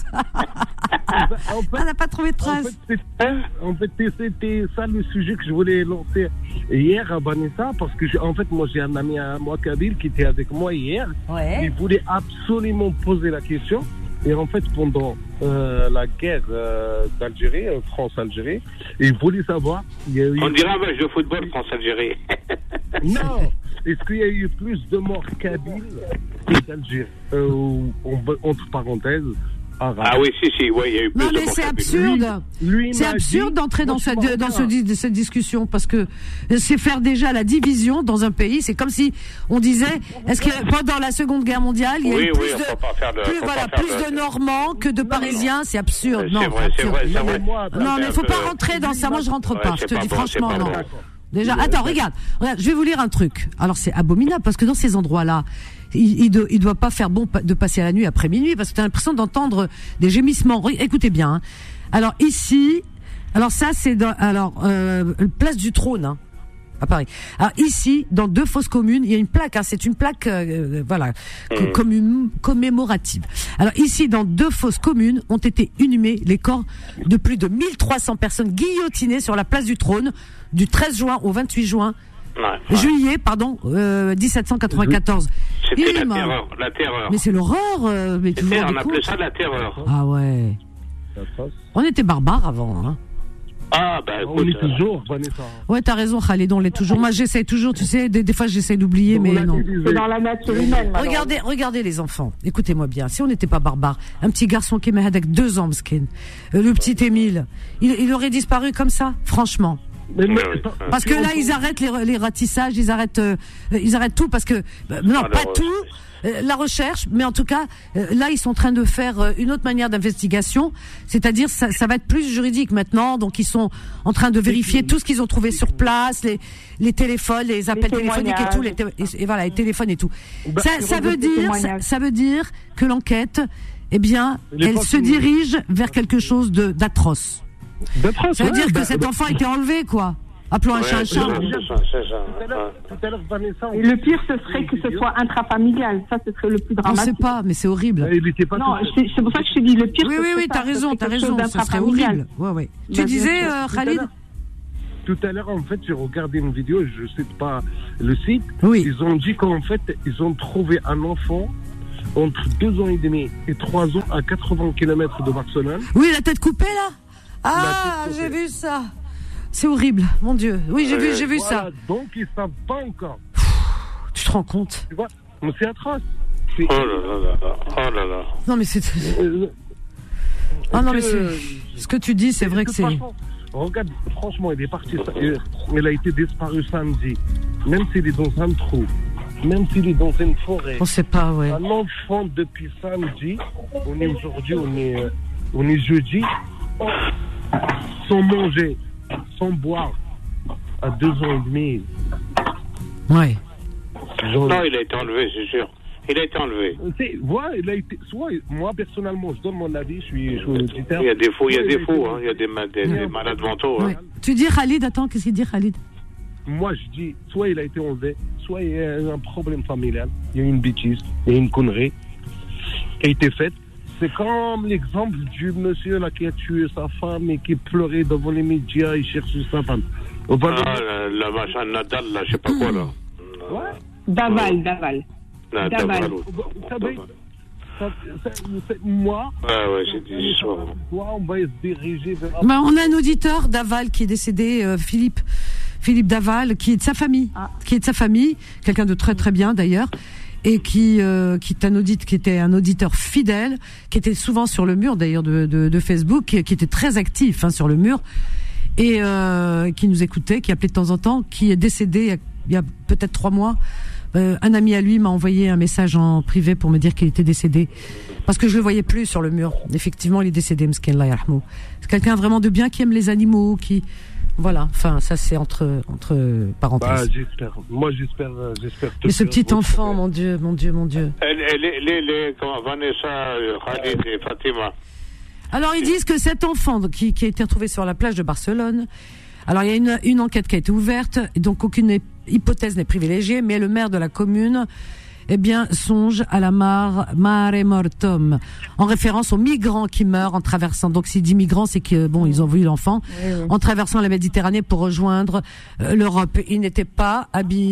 On n'a pas trouvé de traces. En fait, c'était ça le sujet que je voulais lancer hier à Vanessa, parce que, en fait, moi, j'ai un ami à moi, Kabyle, qui était avec moi hier. Ouais. Il voulait absolument poser la question. Et en fait, pendant la guerre d'Algérie, France-Algérie, il voulait savoir... On dirait un match de football France-Algérie. Non. Est-ce qu'il y a eu plus de morts kabyles que d'Algérie entre parenthèses, arabes. Ah oui, si, ouais, il y a eu plus de morts. Non, mais c'est absurde. C'est absurde d'entrer dans cette discussion, parce que c'est faire déjà la division dans un pays. C'est comme si on disait, est-ce que pendant la Seconde Guerre mondiale, il y a eu plus de Normands que de Parisiens? C'est absurde. Non, c'est vrai. Non, mais il faut pas rentrer dans ça. Moi, je rentre pas. Je te dis franchement, non. Déjà, attends, regarde, je vais vous lire un truc. Alors, c'est abominable, parce que dans ces endroits-là, il doit pas faire bon de passer la nuit après minuit, parce que tu as l'impression d'entendre des gémissements. Écoutez bien. Hein. Alors ici, ça c'est place du Trône, hein, à Paris. Alors ici, dans 2 fosses communes, il y a une plaque. Hein, c'est une plaque, commémorative. Alors ici, dans 2 fosses communes, ont été inhumés les corps de plus de 1300 personnes guillotinées sur la place du Trône du 13 juin au 28 juin. Juillet, 1794. C'était la terreur. Mais c'est l'horreur. On appelait ça la terreur. Ah ouais. On était barbares avant. Hein. Ah, ben On écoute. est toujours, Vanessa. Ouais, t'as raison, Khalid, on l'est toujours. Moi, j'essaie toujours, tu sais, des fois, j'essaie d'oublier, mais non. C'est dans la nature humaine. Regardez les enfants. Écoutez-moi bien. Si on n'était pas barbares, un petit garçon qui est avec 2 ans, Mskin, le petit Émile, il aurait disparu comme ça, franchement. Parce que là, ils arrêtent les ratissages, ils arrêtent tout, parce que non, pas tout. La recherche, mais en tout cas, là, ils sont en train de faire une autre manière d'investigation, c'est-à-dire ça va être plus juridique maintenant. Donc, ils sont en train de vérifier tout ce qu'ils ont trouvé sur place, les téléphones, les appels téléphoniques et tout, et voilà, les téléphones et tout. Ça veut dire que l'enquête, eh bien, elle se dirige vers quelque chose d'atroce. Ça veut dire que cet enfant a été enlevé, quoi. Appelons un chat un chat. Tout à l'heure, Vanessa. Et le pire, ce serait que ce soit intrafamilial. Ça, ce serait le plus On dramatique. sait pas, mais c'est horrible. Il était pas Non, c'est pour ça que je te dis le pire. Oui, t'as raison, ce serait horrible. Ouais. Tu disais, Khalid? Tout à l'heure, en fait, j'ai regardé une vidéo, je ne cite pas le site. Oui. Ils ont dit qu'en fait, ils ont trouvé un enfant entre 2 ans et demi et 3 ans à 80 km de Barcelone. Oui, la tête coupée, là? Ah, j'ai vu ça. C'est horrible, mon Dieu. Oui, j'ai vu voilà, ça. Donc, ils ne savent pas encore. Tu te rends compte? Tu vois, mais c'est atroce. Oh là là. Non, mais c'est... Ah non, mais ce que tu dis, c'est vrai que c'est... Regarde, franchement, il est parti, il a été disparu samedi. Même s'il est dans un trou, même s'il est dans une forêt. On sait pas, ouais. Un enfant depuis samedi, on est aujourd'hui, on est jeudi, sans manger, sans boire, à 2 ans et demi. Ouais. Non, il a été enlevé, c'est sûr. Il a été enlevé. Il a été. Soit, moi, personnellement, je donne mon avis, je suis auditeur. Il y a des faux, il y a des malades mentaux. Ouais. Hein. Tu dis Khalid, attends, qu'est-ce qu'il dit Khalid? Moi, je dis, soit il a été enlevé, soit il y a un problème familial, il y a une bêtise, il y a une connerie qui a été faite. C'est comme l'exemple du monsieur là qui a tué sa femme et qui pleurait devant les médias, il cherchait sa femme. La machin Nadal, là, je sais pas quoi, là. Ouais. Daval. Moi, j'ai des histoires. On va se diriger vers... On a un auditeur Daval qui est décédé, Philippe Daval, qui est de sa famille, quelqu'un de très très bien d'ailleurs, et qui était un auditeur fidèle, qui était souvent sur le mur d'ailleurs de Facebook, qui était très actif sur le mur, et qui nous écoutait, qui appelait de temps en temps, qui est décédé il y a peut-être 3 mois. Un ami à lui m'a envoyé un message en privé pour me dire qu'il était décédé, parce que je le voyais plus sur le mur. Effectivement, il est décédé, m'skin Allah yarhamou. C'est quelqu'un vraiment de bien, qui aime les animaux, qui... Voilà, enfin, ça c'est entre parenthèses. J'espère. Moi, j'espère. Mais ce petit enfant, mon Dieu. Comment, Vanessa, Khalid et Fatima. Alors, ils disent que cet enfant qui a été retrouvé sur la plage de Barcelone, alors il y a une enquête qui a été ouverte, et donc aucune hypothèse n'est privilégiée, mais le maire de la commune, songe à la mare mortum, en référence aux migrants qui meurent en traversant. Donc, s'il dit migrants, c'est que ils ont vu l'enfant en traversant la Méditerranée pour rejoindre l'Europe. Il n'était pas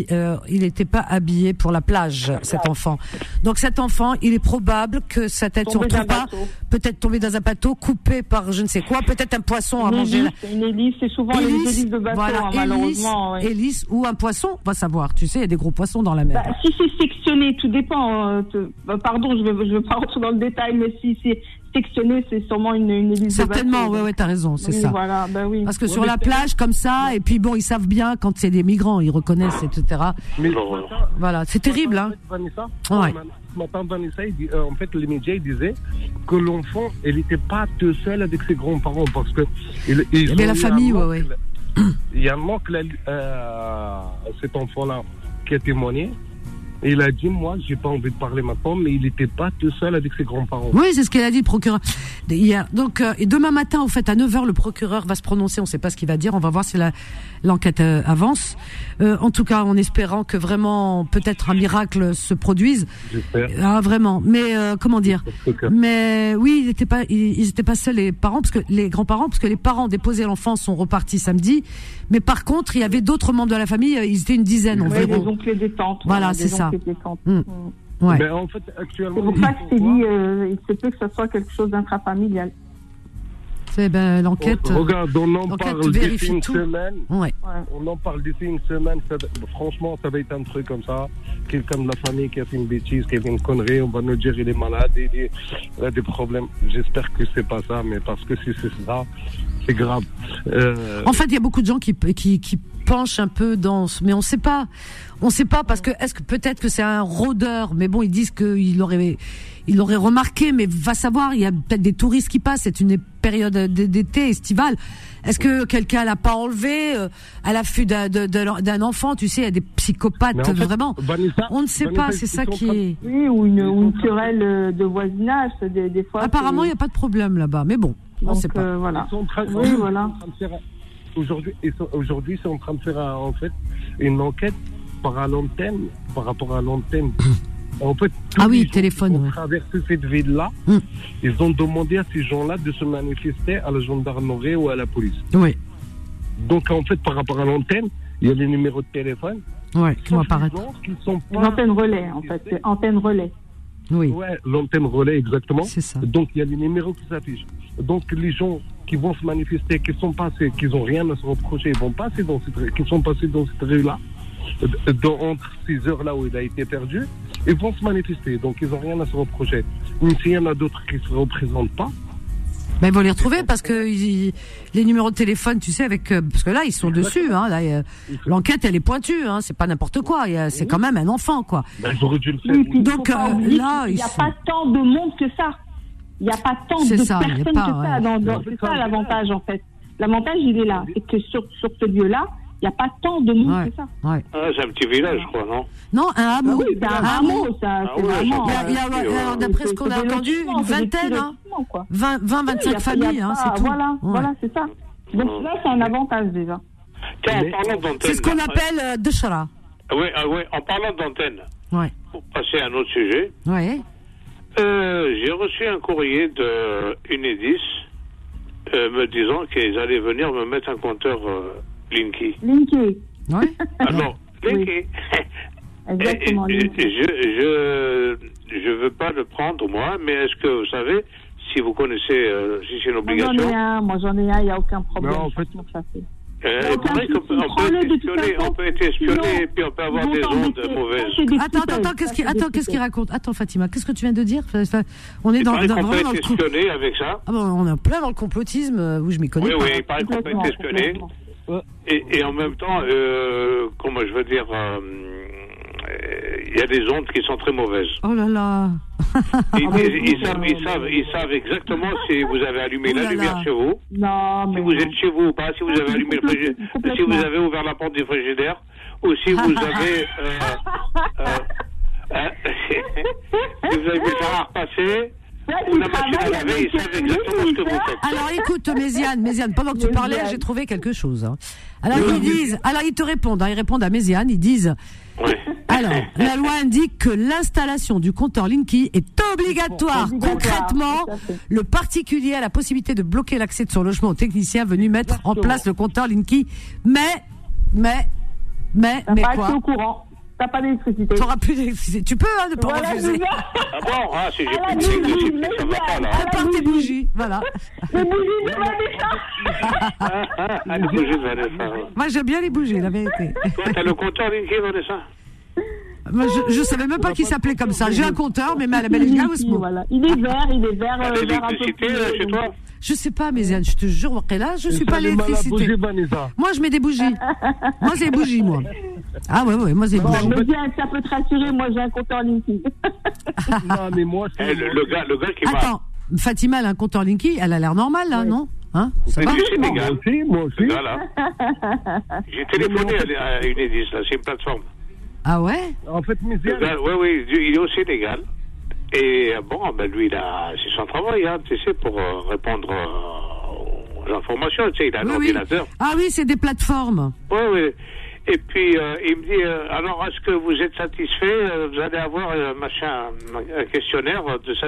habillé pour la plage, cet enfant. Donc, cet enfant, il est probable que sa tête se retrouve pas, peut-être tombé dans un bateau, coupé par je ne sais quoi, peut-être un poisson à manger. Une hélice, c'est souvent les hélices de bateau, voilà, malheureusement. Hélice ou un poisson, on va savoir. Tu sais, il y a des gros poissons dans la mer. Si c'est sectionné, tout dépend. Pardon, je veux pas rentrer dans le détail, mais si c'est sectionné, c'est sûrement une hélice certainement, de bateau. ouais, t'as raison, c'est ça. Voilà, oui. Parce que sur la plage, comme ça, et puis ils savent bien quand c'est des migrants, ils reconnaissent, etc. Mais voilà, c'est terrible, hein. Vanessa, ouais. Ce matin, Vanessa, en fait, les médias, ils disaient que l'enfant, il n'était pas tout seul avec ses grands-parents, parce que... Il y avait la famille, ouais. Il y a un oncle, cet enfant-là, qui a témoigné. Et il a dit, moi, j'ai pas envie de parler maintenant, mais il n'était pas tout seul avec ses grands-parents. Oui, c'est ce qu'il a dit, le procureur. Hier. Donc, et demain matin, au fait, à 9h, le procureur va se prononcer. On ne sait pas ce qu'il va dire. On va voir si l'enquête avance. En tout cas, en espérant que vraiment, peut-être un miracle se produise. J'espère. Ah, vraiment. Mais, comment dire? Mais oui, ils étaient pas seuls, les parents, les grands-parents, parce que les parents déposés l'enfant sont repartis samedi. Mais par contre, il y avait d'autres membres de la famille. Ils étaient une dizaine environ. Des oncles et des tantes. Voilà, c'est ça. Ouais. Mais en fait, actuellement, c'est pour ça que je t'ai dit, il se peut que ce soit quelque chose d'intrafamilial. l'enquête. Regarde, on en l'enquête parle d'ici vérifie une tout. semaine. Ouais. On en parle d'ici une semaine. Franchement, ça va être un truc comme ça. Quelqu'un de la famille qui a fait une bêtise, qui a fait une connerie, on va nous dire il est malade, il a des problèmes. J'espère que c'est pas ça, mais parce que si c'est ça, c'est grave. En fait, il y a beaucoup de gens qui penchent un peu dans, mais on sait pas parce que est-ce que peut-être que c'est un rôdeur, mais bon, ils disent qu'il l'aurait remarqué, mais va savoir, il y a peut-être des touristes qui passent, c'est une période d'été estivale. Est-ce que quelqu'un l'a pas enlevé à l'affût d'un enfant, tu sais, il y a des psychopathes, en fait, vraiment. Vanessa, On ne sait pas, c'est ça qui est. Oui, ou une querelle de voisinage, des fois. Apparemment, il n'y a pas de problème là-bas, mais bon, on ne sait pas. Voilà. Aujourd'hui, ils sont en train de faire en fait une enquête par rapport à l'antenne. En fait, téléphone. Qui ont traversé cette ville-là, ils ont demandé à ces gens-là de se manifester à la gendarmerie ou à la police. Oui. Donc en fait, par rapport à l'antenne, il y a les numéros de téléphone. Ouais, qui vont apparaître. L'antenne relais, en fait, c'est antenne relais. Oui. Ouais, l'antenne relais, exactement. C'est ça. Donc il y a les numéros qui s'affichent. Donc les gens qui vont se manifester, qui sont passés, qui n'ont rien à se reprocher, ils vont passer qui sont passés dans cette rue-là, entre ces heures-là où il a été perdu, ils vont se manifester. Donc ils n'ont rien à se reprocher. Mais s'il y en a d'autres qui ne se représentent pas, ils vont les retrouver parce que les numéros de téléphone, tu sais, parce que là ils sont dessus. Hein, là, l'enquête elle est pointue. Hein, c'est pas n'importe quoi. C'est quand même un enfant, quoi. J'aurais dû le faire. Oui, donc là, il n'y a pas tant de monde que ça. Il n'y a pas tant de personnes que ça. C'est ça l'avantage, en fait. L'avantage, il est là. C'est que sur ce lieu-là, il n'y a pas tant de monde que ça. Ouais. Ah, c'est un petit village, je crois, non? Non, un hameau. Oui, c'est un hameau, ça. Il y a, d'après ce qu'on a entendu, une vingtaine, 20-25 familles. C'est tout. Voilà, c'est ça. Donc là, c'est un avantage, déjà. Tiens, en parlant d'antenne. C'est ce qu'on appelle Deshara. Oui, en parlant d'antenne. Ouais. Pour passer à un autre sujet. Ouais. J'ai reçu un courrier de Unedis me disant qu'ils allaient venir me mettre un compteur Linky. Ouais. Alors, Linky. Exactement. Je veux pas le prendre, moi, mais est-ce que vous savez, si vous connaissez, si c'est une obligation... Moi, j'en ai un, il n'y a aucun problème. Non, en fait, on peut être espionné et puis on peut avoir des ondes mauvaises. Attends, qu'est-ce qu'il raconte? Attends, Fatima, qu'est-ce que tu viens de dire? On est on peut être espionné avec ça. Ah bon, on est en plein dans le complotisme où je m'y connais pas. Oui, il paraît qu'on peut être espionné. Et en même temps, comment je veux dire, il y a des ondes qui sont très mauvaises. Oh là là. Ils savent exactement si vous avez allumé la lumière chez vous. Non, mais si vous êtes chez vous ou pas, si vous avez allumé le frigidaire, si vous avez ouvert la porte du frigidaire, ou si vous avez si vous avez vu le phare passer. Ou la machine à laver, ils savent exactement ce que vous faites. Alors écoute, Méziane, pendant que tu parlais, j'ai trouvé quelque chose. Hein. Alors ils te répondent, ils répondent à Méziane, ils disent. Ouais. Alors, la loi indique que l'installation du compteur Linky est obligatoire. Concrètement, le particulier a la possibilité de bloquer l'accès de son logement au technicien venu mettre en place le compteur Linky. Mais quoi? Au courant. T'as pas d'électricité. T'auras plus d'électricité. Tu peux, ne pas refuser. Ah bon? Ah, si j'ai plus d'électricité, ça va pas, là. Prépare tes bougies, voilà. Les bougies de Vanessa. Les bougies de Vanessa. Moi, j'aime bien les bougies, la vérité. Toi, t'as le compteur Linky, Vanessa? Moi, je savais même pas qu'il s'appelait comme ça. J'ai un compteur, mais elle est Osmo. Voilà. Il est vert. T'as l'électricité chez toi? Je sais pas, Méziane, je te jure, là, je suis pas l'électricité. Moi, je mets des bougies. Moi, c'est des bougies, moi. Ah ouais, moi, c'est des bougies. Méziane, ça peut te rassurer, moi, j'ai un compteur Linky. Non, mais moi, c'est... Le gars qui m'a... Attends, Fatima, elle a un compteur Linky, elle a l'air normale, là, non? Hein? Ça va? C'est légal. Moi aussi. Voilà. J'ai téléphoné à Unedis, là, c'est une plateforme. Ah ouais? En fait, Méziane... Oui, il est aussi légal. Et bon, lui, c'est son travail, hein, tu sais, pour répondre aux informations, tu sais, il a un ordinateur. Ah oui, c'est des plateformes. Oui. Et puis, il me dit, alors, est-ce que vous êtes satisfait? Vous allez avoir un questionnaire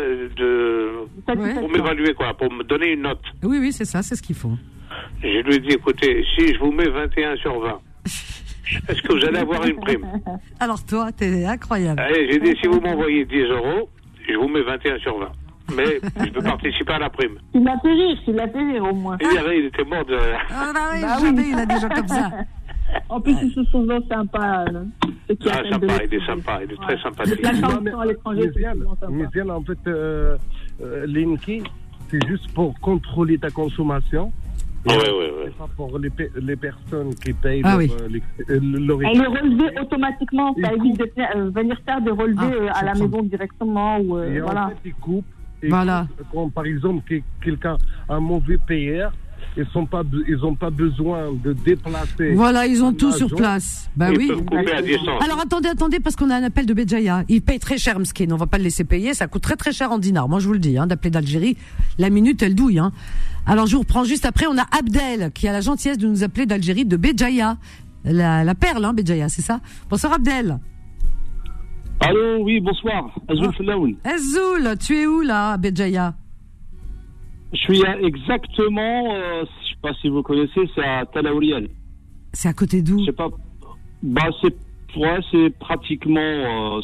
pour m'évaluer, quoi, pour me donner une note. Oui, c'est ça, c'est ce qu'il faut. Je lui ai dit, écoutez, si je vous mets 21 sur 20, est-ce que vous allez avoir une prime? Alors toi, t'es incroyable. Allez, j'ai dit, si vous m'envoyez 10 €, je vous mets 21 sur 20. mais je peux participer à la prime. Il l'a fait rire au moins. Et il était mort de... Ah, bah oui, Bah jamais oui. il a des gens comme ça. En plus, ils se sont sympas. Ah, sympa, il est sympa, il est très sympathique. La chanson à l'étranger, c'est vraiment sympa. Méziane, en fait, l'INKI, c'est juste pour contrôler ta consommation. Oui. C'est pas pour les personnes qui payent Ah oui. leur Elle est relevée automatiquement, ça évite de venir faire des relevés à la je maison directement. Ou, Et voilà. en fait, ils coupent. Voilà. Quand, par exemple, quelqu'un a un mauvais payeur, ils n'ont pas besoin de déplacer. Voilà, ils ont tout sur l'agent. place. Bah Ils oui. peuvent couper à distance. Alors attendez, parce qu'on a un appel de Béjaïa. Il paye très cher, Mskin. On va pas le laisser payer. Ça coûte très très cher en dinars. Moi, je vous le dis, d'appeler d'Algérie. La minute, elle douille. Alors, je vous reprends juste après. On a Abdel, qui a la gentillesse de nous appeler d'Algérie, de Béjaïa. La perle, Béjaïa, c'est ça? Bonsoir, Abdel. Allô, oui, bonsoir. Azoul Felaoun. Azoul, tu es où, là, à Béjaïa? Je suis exactement, je sais pas si vous connaissez, c'est à Talaouriel. C'est à côté d'où? Je sais pas. Bah, c'est pratiquement,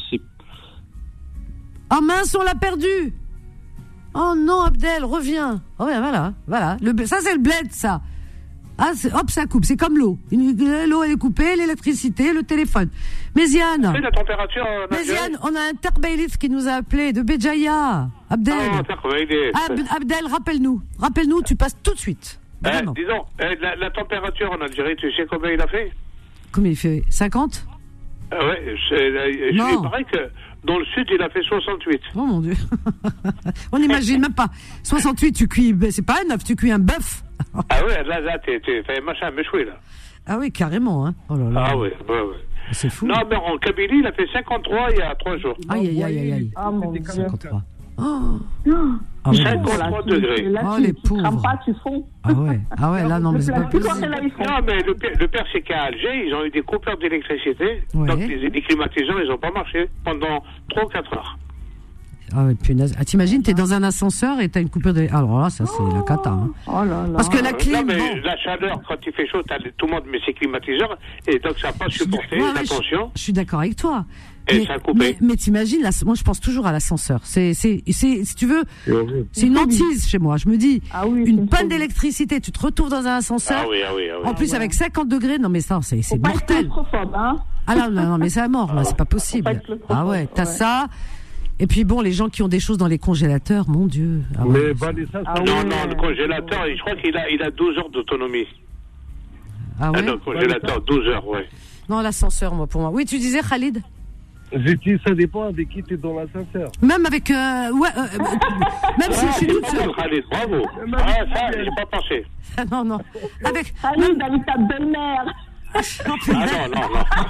Oh mince, on l'a perdu. Oh non, Abdel, reviens. Oh ouais, voilà. Ça, c'est le bled, ça. Ah, hop, ça coupe. C'est comme l'eau. L'eau, elle est coupée, l'électricité, le téléphone. Méziane. C'est la température... Méziane, on a un Terbeilif qui nous a appelé de Béjaïa. Abdel. Ah, d'accord, Abdel, rappelle-nous, tu passes tout de suite. Vraiment. Disons, la température en Algérie, tu sais combien il a fait? Combien il fait? 50? Ouais, Non. il paraît que dans le sud, il a fait 68. Oh mon Dieu. On n'imagine même pas. 68, tu cuis, c'est pas un œuf, tu cuis un bœuf. Ah ouais, là, t'es fait machin, méchoui, là. Ah oui, carrément, Oh là là. Ah ouais. C'est fou. Non, mais en Kabylie, il a fait 53 il y a 3 jours. Aïe. Ah mon Dieu. 53. Oh. Ah, oui. 53 degrés. Là, Oh, tu les crames pauvres. pas, tu fonds. Ah ouais, là, non, mais c'est pas possible. Non, mais le pire, c'est qu'à Alger, ils ont eu des coupures d'électricité. Ouais. Donc, les climatiseurs, ils n'ont pas marché pendant 3 ou 4 heures. Ah ouais, punaise. Ah, t'imagines, t'es dans un ascenseur et t'as une coupure de... Alors là, ça, c'est la cata. Oh là là. Parce que la clim... Non, mais bon. la chaleur, quand il fait chaud, tout le monde met ses climatiseurs. Et donc, ça n'a pas supporté Ouais, la tension. je suis d'accord avec toi. Et ça a coupé. Mais t'imagines, moi je pense toujours à l'ascenseur. C'est, si tu veux, c'est une hantise chez moi. Je me dis, une panne d'électricité, tu te retrouves dans un ascenseur. Ah oui. En plus avec 50 degrés, non mais ça, c'est mortel. Hein. Ah non, mais c'est à mort, là, c'est pas possible. Ah ouais, t'as ça. Et puis bon, les gens qui ont des choses dans les congélateurs, mon Dieu. Ah ouais, Mais Vanessa, non, le congélateur, je crois qu'il a 12 heures d'autonomie. Ah ouais. Le congélateur, 12 heures, ouais. Non, l'ascenseur, pour moi. Oui, tu disais, Khalid? j'ai dit, ça dépend avec qui tu es dans l'ascenseur. Même avec, même si je suis toute seule. Khalid, bravo. Ah, ça, j'ai pas pensé. Non. Avec ta belle-mère. Non.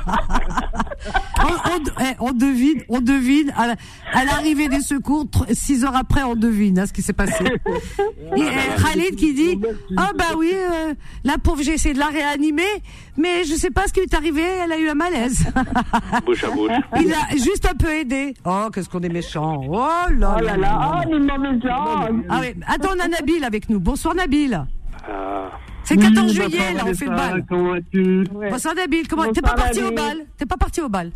On devine à l'arrivée des secours, 6 heures après, on devine ce qui s'est passé. Et Khalid qui dit, oui, la pauvre, j'ai essayé de la réanimer, mais je sais pas ce qui lui est arrivé, elle a eu un malaise. Bouche à bouche. Il a juste un peu aidé. Oh, qu'est-ce qu'on est méchant. Oh là là. Oh, les mauvais gens. Ah oui, attends, on a Nabil avec nous. Bonsoir Nabil. C'est le 14 juillet, là, on fait le bal. Comment vas-tu? Bonsoir Nabil, comment t'es pas parti au bal? T'es pas parti au bal?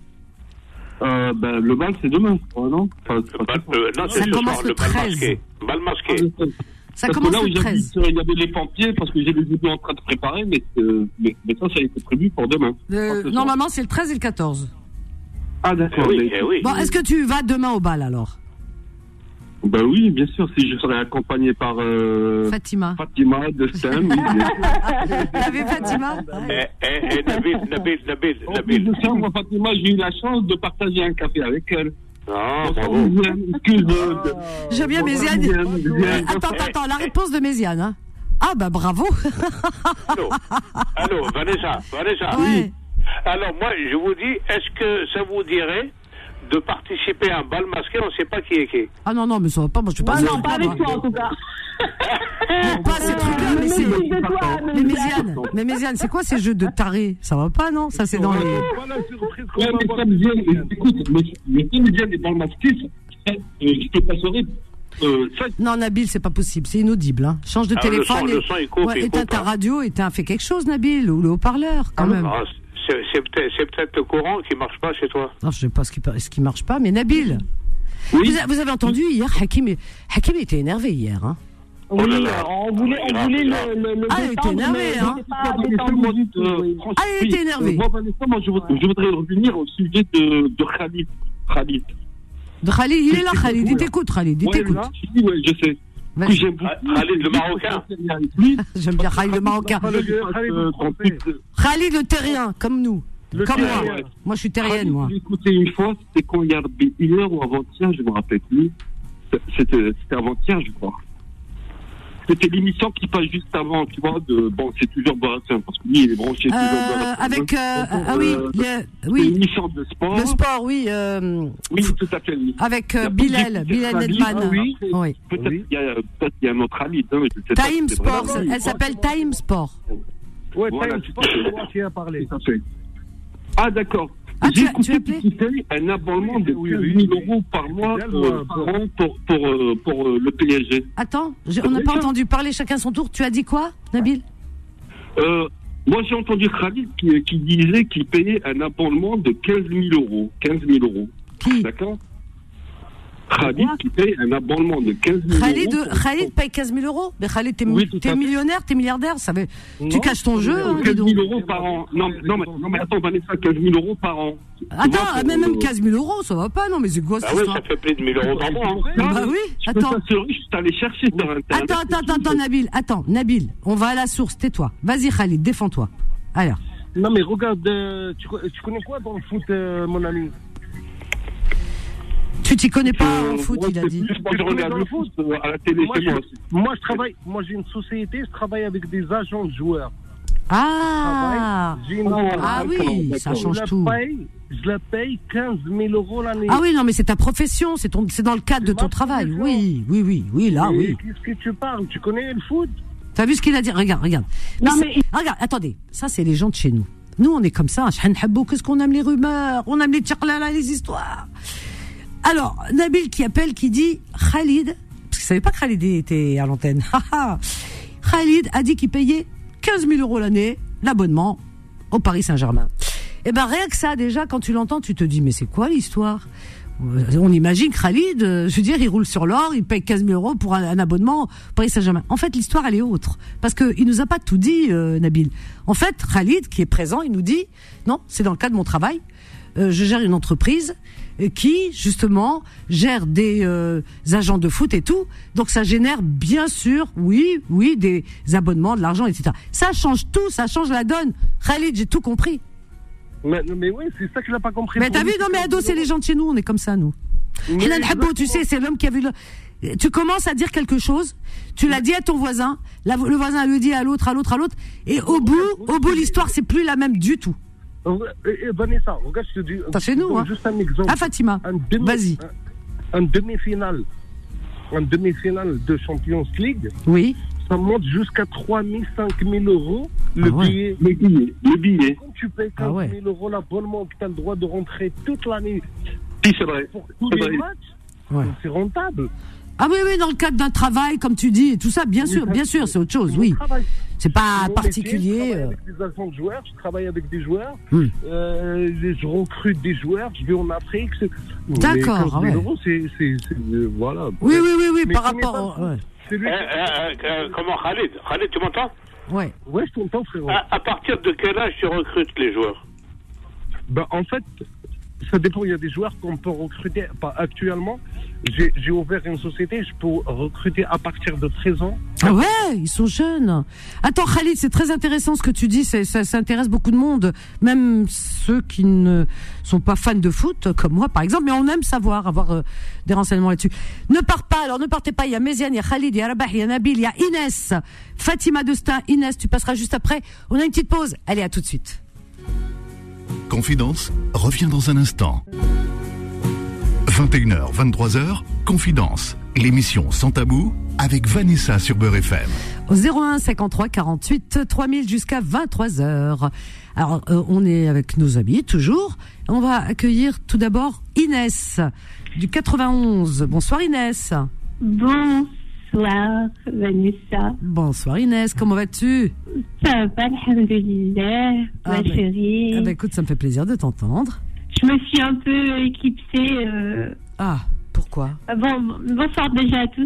Le bal, c'est demain, je crois, non? Non, c'est ça ce commence soir, le le bal 13. masqué. Bal masqué. Ça parce commence que là où le 13. il y avait les pompiers, parce que j'ai les vidéos en train de préparer, mais ça a été prévu pour demain. Normalement, c'est le 13 et le 14. Ah, d'accord. Oui. Bon, est-ce que tu vas demain au bal, alors? Ben oui, bien sûr, si je serais accompagné par Fatima de STEM. T'avais Fatima? Nabil. Moi, Fatima, j'ai eu la chance de partager un café avec elle. Ah, bravo. J'aime bien Méziane. Attends, la réponse de Méziane. Hein. Ah, bah bravo. Allô, Vanessa. Ouais. Alors, moi, je vous dis, est-ce que ça vous dirait de participer à un bal masqué, on ne sait pas qui est qui? Ah non, mais ça va pas, moi je suis pas... Non, pas avec toi en tout cas. Pas ces trucs-là, mais c'est... Mais Méziane, c'est quoi ces jeux de tarés? Ça va pas, non? Ça, c'est dans les... Mais si Méziane est dans le masqué, je te passerai... Non, Nabil, c'est pas possible, c'est inaudible. Hein. Change de téléphone le son, il coupe, éteins ta radio, fais quelque chose, Nabil, ou le haut-parleur, quand même. Non, c'est peut-être le courant qui marche pas chez toi. Non, je sais pas ce qui marche pas, mais Nabil. Oui. Vous avez entendu hier, Hakim était énervé hier. Hein. Oui, Oh là là. on voulait le Ah, il était énervé, mais hein. c'était pas détendu du tout, oui. Ah, il était énervé. Moi, je voudrais revenir au sujet de Khalid. De Khalid, il est là, Khalid. Il t'écoute, Khalid. Il t'écoute. Oui, je sais. Vas-y. J'aime beaucoup. Khalid le Marocain. J'aime bien Khalid le Marocain. Khalid le terrien, comme nous. Comme moi. terrien. Moi, je suis terrienne, moi. J'ai écouté une fois, c'était quand il y a hier ou avant-hier, je ne me rappelle plus. C'était avant-hier, je crois. C'était l'émission qui passe juste avant, tu vois, bon, c'est toujours Barassin, parce que lui, il est branché toujours Barassin. Avec, C'est oui, une émission de sport. le sport, oui. Oui, tout à fait. Oui. Avec Il y a Bilal Nedman. Ah, oui. Oui. Peut-être qu'il y a un autre Khalid. Hein, je sais pas, Time c'est Sport, vraiment- elle s'appelle Time Sport. Ouais, Voilà, je pense que c'est moi qui ai parlé. Tout à fait. Ah, d'accord. Ah, J'ai tu as écouté appelé qu'il paye un abonnement de 15 000 euros par mois par an pour le PSG. Attends, on n'a pas entendu parler chacun son tour. Tu as dit quoi, Nabil? Moi, j'ai entendu Khalid qui disait qu'il payait un abonnement de 15 000 euros. 15 000 euros. Qui? D'accord. Khalid qui paye un abonnement de 15 000 euros. Khalid paye 15 000 euros? Mais Khalid, Oui, tout à t'es fait. millionnaire, t'es milliardaire, ça veut... Tu caches ton jeu, hein, dis 15 000 donc. euros par an. Non, mais attends, Vanessa, 15 000 euros par an. Attends, même 15 000 euros, ça va pas, non, mais c'est quoi Ah cette oui, histoire? ça fait plus de 1000 euros par mois. Hein. Bah oui, Je peux attends. t'assurer, je suis allé chercher sur Internet. Attends, Nabil, on va à la source, tais-toi. Vas-y, Khalid, défends-toi. Alors. Non, mais regarde, tu connais quoi dans le foot, mon ami? Tu t'y connais pas en foot, il a dit. Moi, je regarde le foot à la télé chez moi aussi. Moi, j'ai une société, je travaille avec des agents de joueurs. Ah, J'ai une ah oui, ça change tout. Je la paye 15 000 euros l'année. Ah oui, non, mais c'est ta profession, c'est dans le cadre de ton travail. Oui, là, Mais oui. qu'est-ce que tu parles? Tu connais le foot? T'as vu ce qu'il a dit? Regarde. Non, mais- Regarde, attendez. Ça, c'est les gens de chez nous. Nous, on est comme ça. Qu'est-ce qu'on aime les rumeurs? On aime les tcharlala, les histoires. Alors, Nabil qui appelle, qui dit Khalid, parce qu'il savait pas que Khalid était à l'antenne. Khalid a dit qu'il payait 15 000 euros l'année l'abonnement au Paris Saint-Germain. Eh ben, rien que ça, déjà, quand tu l'entends, tu te dis, mais c'est quoi l'histoire? On imagine Khalid, je veux dire, il roule sur l'or, il paye 15 000 euros pour un abonnement au Paris Saint-Germain. En fait, l'histoire, elle est autre. Parce qu'il nous a pas tout dit, Nabil. En fait, Khalid, qui est présent, il nous dit, non, c'est dans le cadre de mon travail, je gère une entreprise qui, justement, gère des agents de foot et tout. Donc, ça génère, bien sûr, oui, des abonnements, de l'argent, etc. Ça change tout, ça change la donne. Khalid, j'ai tout compris. Mais oui, c'est ça que je n'ai pas compris. Mais t'as vu, non, mais Ado, c'est les gens de chez nous, on est comme ça, nous. Mais Hilal Habbo, tu sais, c'est l'homme qui a vu tu commences à dire quelque chose, tu l'as dit à ton voisin, le voisin le dit à l'autre, et au bout, l'histoire, c'est plus la même du tout. Vanessa, regarde, je te dis. T'as chez nous, hein. Juste un exemple. Ah, Fatima, vas-y. En demi-finale de Champions League, Oui. ça monte jusqu'à 3 000, 5 000 euros le Ah ouais. billet. Le billet. Quand tu payes 15 Ah ouais. 000 euros l'abonnement, tu as le droit de rentrer toute l'année Si, c'est vrai. pour tous C'est les vrai. matchs. Ouais. C'est rentable. Ah oui, dans le cadre d'un travail, comme tu dis, et tout ça, bien sûr, c'est autre chose, oui. C'est pas Mon particulier. métier, je travaille avec des agents de joueurs, je travaille avec des joueurs, Hmm. je recrute des joueurs, je vais en Afrique. D'accord, Mais 15 000 ouais. euros, c'est voilà. Oui, Mais par connais rapport... pas, Ouais. c'est lui Comment Khalid? Khalid, tu m'entends? Ouais. Ouais, je t'entends, frérot. À partir de quel âge tu recrutes les joueurs? Ben, en fait, ça dépend. Il y a des joueurs qu'on peut recruter. Actuellement, j'ai ouvert une société, je peux recruter à partir de 13 ans. Ah ouais, ils sont jeunes. Attends, Khalid, c'est très intéressant ce que tu dis. Ça intéresse beaucoup de monde, même ceux qui ne sont pas fans de foot, comme moi par exemple. Mais on aime savoir, avoir des renseignements là-dessus. Ne partez pas. Il y a Méziane, il y a Khalid, il y a Rabah, il y a Nabil, il y a Inès, Fatima Destin. Inès, tu passeras juste après. On a une petite pause. Allez, à tout de suite. Confidence revient dans un instant. 21h, 23h, Confidence, l'émission Sans Tabou avec Vanessa sur Beurre FM. Au 01 53 48 3000 jusqu'à 23h. Alors, on est avec nos amis, toujours. On va accueillir tout d'abord Inès, du 91. Bonsoir Inès. Bonsoir Vanessa. Bonsoir Inès, comment vas-tu? Ça va, alhamdoulilah, ma chérie. Écoute, ça me fait plaisir de t'entendre. Je me suis un peu éclipsée. Ah, pourquoi? Pourquoi? Bonsoir déjà à tous.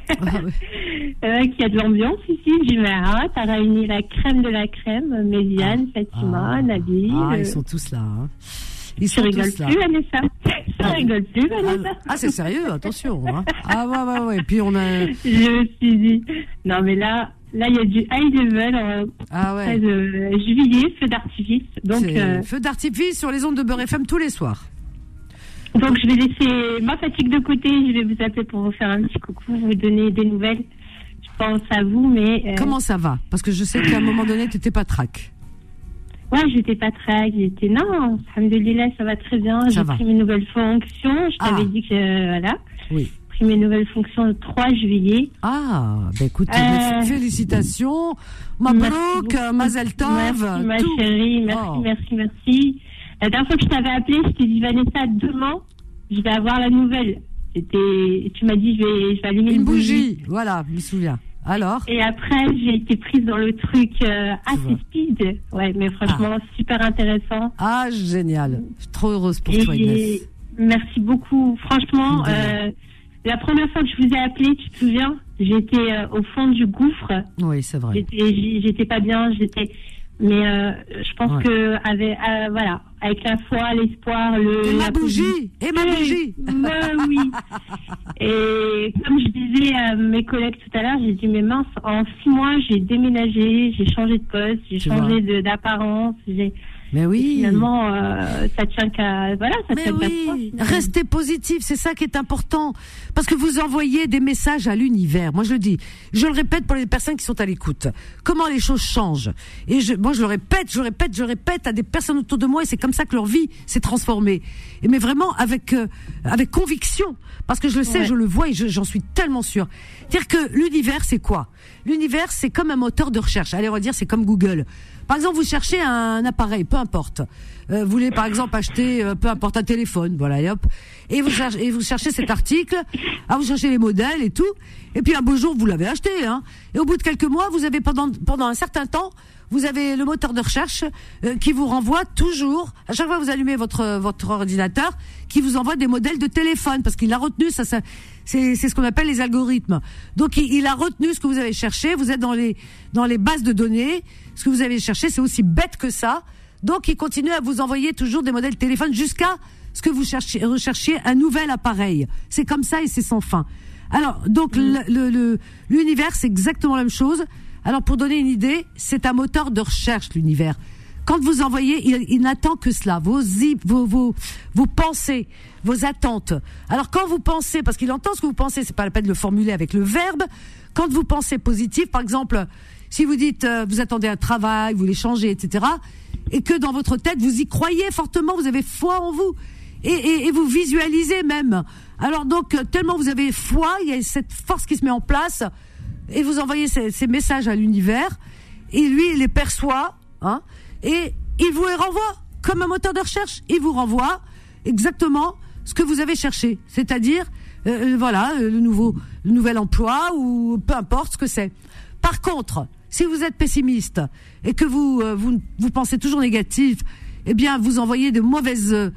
Qu'il y a de l'ambiance ici. Jumara, t'as réuni la crème de la crème. Méziane, Fatima, Nabil. Ils sont tous là. Hein. Ils sont tous là. Tu rigoles plus, Vanessa. C'est sérieux, attention. Hein. Ouais. Et puis on a. Je me suis dit. Non, mais là, il y a du high level. 13 juillet, feu d'artifice. Donc, feu d'artifice sur les ondes de Beurre FM tous les soirs. Donc, je vais laisser ma fatigue de côté. Je vais vous appeler pour vous faire un petit coucou, vous donner des nouvelles. Je pense à vous, mais... Comment ça va? Parce que je sais qu'à un moment donné, tu n'étais pas trac. Ouais, j'étais pas trac. Non, alhamdoulilah, ça va très bien. J'ai pris mes nouvelles fonctions. Je t'avais dit que... Voilà. Oui. J'ai pris mes nouvelles fonctions le 3 juillet. Écoute, félicitations. Mabrouk, Mazel Tov. Merci, ma chérie. Merci. La dernière fois que je t'avais appelé, je t'ai dit, Vanessa, demain, je vais avoir la nouvelle. Tu m'as dit, je vais allumer une bougie. Voilà, je me souviens. Alors? Et après, j'ai été prise dans le truc assez speed. Ouais, mais franchement, super intéressant. Génial. Je suis trop heureuse pour toi, Inès. Merci beaucoup. Franchement, la première fois que je vous ai appelé, tu te souviens, j'étais au fond du gouffre. Oui, c'est vrai. J'étais pas bien, mais je pense que avec la foi, l'espoir, ma bougie. Oui. Et comme je disais à mes collègues tout à l'heure, j'ai dit mais mince, en 6 mois j'ai déménagé, j'ai changé de poste, j'ai changé d'apparence, Mais oui. Finalement, ça tient qu'à... Voilà, ça tient qu'à toi. Restez positif, c'est ça qui est important. Parce que vous envoyez des messages à l'univers. Moi, je le dis. Je le répète pour les personnes qui sont à l'écoute. Comment les choses changent. Et moi, je le répète à des personnes autour de moi et c'est comme ça que leur vie s'est transformée. Mais vraiment avec conviction. Parce que je le sais, je le vois et j'en suis tellement sûre. C'est-à-dire que l'univers, c'est quoi? L'univers, c'est comme un moteur de recherche. Allez, on va dire, c'est comme Google. Par exemple, vous cherchez un appareil, peu importe. Vous voulez par exemple acheter, peu importe, un téléphone, voilà, et hop. Et vous cherchez cet article, vous cherchez les modèles et tout. Et puis un beau jour, vous l'avez acheté, hein. Et au bout de quelques mois, vous avez pendant un certain temps, vous avez le moteur de recherche qui vous renvoie toujours, à chaque fois que vous allumez votre ordinateur, qui vous envoie des modèles de téléphone, parce qu'il a retenu c'est ce qu'on appelle les algorithmes. Donc il a retenu ce que vous avez cherché. Vous êtes dans les bases de données. Ce que vous avez cherché, c'est aussi bête que ça. Donc il continue à vous envoyer toujours des modèles de téléphone jusqu'à ce que vous recherchiez un nouvel appareil. C'est comme ça et c'est sans fin. Alors donc l'univers, c'est exactement la même chose. Alors pour donner une idée, c'est un moteur de recherche, l'univers. Quand vous envoyez, il n'attend que cela, vos pensées, vos attentes. Alors quand vous pensez, parce qu'il entend ce que vous pensez, c'est pas la peine de le formuler avec le verbe. Quand vous pensez positif, par exemple, si vous dites vous attendez un travail, vous voulez changer, etc., et que dans votre tête vous y croyez fortement, vous avez foi en vous, et vous visualisez même. Alors donc tellement vous avez foi, il y a cette force qui se met en place. Et vous envoyez ces messages à l'univers, et lui, il les perçoit, hein, et il vous les renvoie, comme un moteur de recherche. Il vous renvoie exactement ce que vous avez cherché. C'est-à-dire, le nouvel emploi, ou peu importe ce que c'est. Par contre, si vous êtes pessimiste, et que vous pensez toujours négatif, eh bien, vous envoyez de mauvais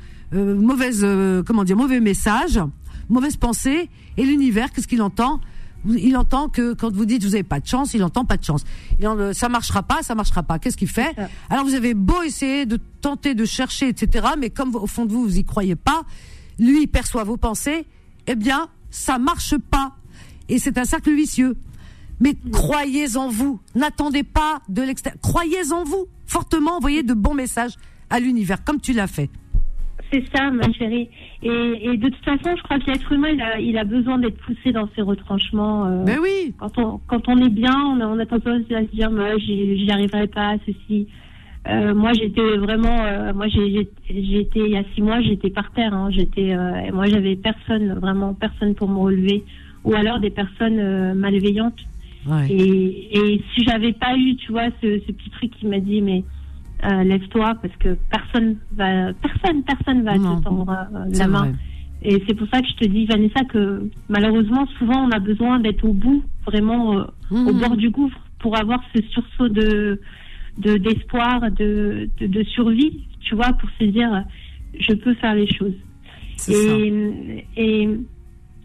messages, mauvaises pensées, et l'univers, qu'est-ce qu'il entend? Il entend que quand vous dites vous avez pas de chance, il entend pas de chance. Ça marchera pas. Qu'est-ce qu'il fait? Alors vous avez beau essayer de tenter de chercher, etc., mais comme au fond de vous y croyez pas, lui il perçoit vos pensées, eh bien ça marche pas. Et c'est un cercle vicieux. Mais croyez en vous. N'attendez pas de l'extérieur. Croyez en vous. Fortement, envoyez de bons messages à l'univers, comme tu l'as fait. C'est ça, ma chérie. Et de toute façon, je crois que l'être humain, il a besoin d'être poussé dans ses retranchements. Ben oui. Quand on est bien, on a tendance à se dire, j'y arriverai pas à ceci. Moi, j'étais vraiment, j'étais il y a 6 mois, j'étais par terre. Hein. Moi, j'avais personne pour me relever, ou alors des personnes malveillantes. Ouais. Et si j'avais pas eu, tu vois, ce petit truc qui m'a dit, mais lève-toi, parce que personne va te tendre la main. Vrai. Et c'est pour ça que je te dis, Vanessa, que malheureusement, souvent, on a besoin d'être au bout, vraiment au bord du gouffre, pour avoir ce sursaut d'espoir, de survie, tu vois, pour se dire, je peux faire les choses. Et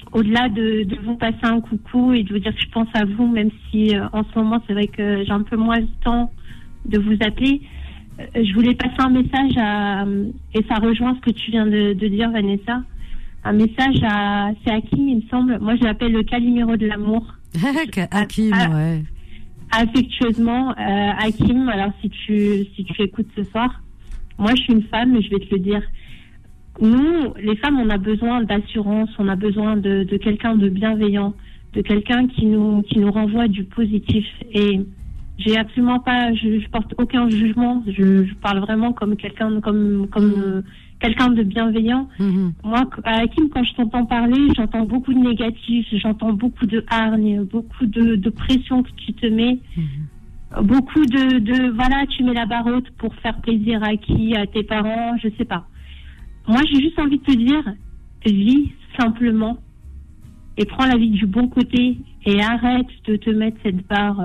au-delà de vous passer un coucou et de vous dire que je pense à vous, même si en ce moment c'est vrai que j'ai un peu moins de temps de vous appeler, je voulais passer un message et ça rejoint ce que tu viens de dire, Vanessa. Un message c'est Hakim, il me semble. Moi, je l'appelle le Calimero de l'amour. Hakim, ouais. Affectueusement, Hakim. Alors, si tu écoutes ce soir, moi, je suis une femme, mais je vais te le dire. Nous, les femmes, on a besoin d'assurance, on a besoin de quelqu'un de bienveillant, de quelqu'un qui nous renvoie du positif. Et j'ai absolument pas, je porte aucun jugement. Je parle vraiment comme quelqu'un, comme quelqu'un de bienveillant. Moi, Hakim, quand je t'entends parler, j'entends beaucoup de négatif, j'entends beaucoup de hargne, beaucoup de pression que tu te mets, beaucoup de voilà, tu mets la barre haute pour faire plaisir à qui, à tes parents, je sais pas. Moi, j'ai juste envie de te dire, vis simplement et prends la vie du bon côté et arrête de te mettre cette barre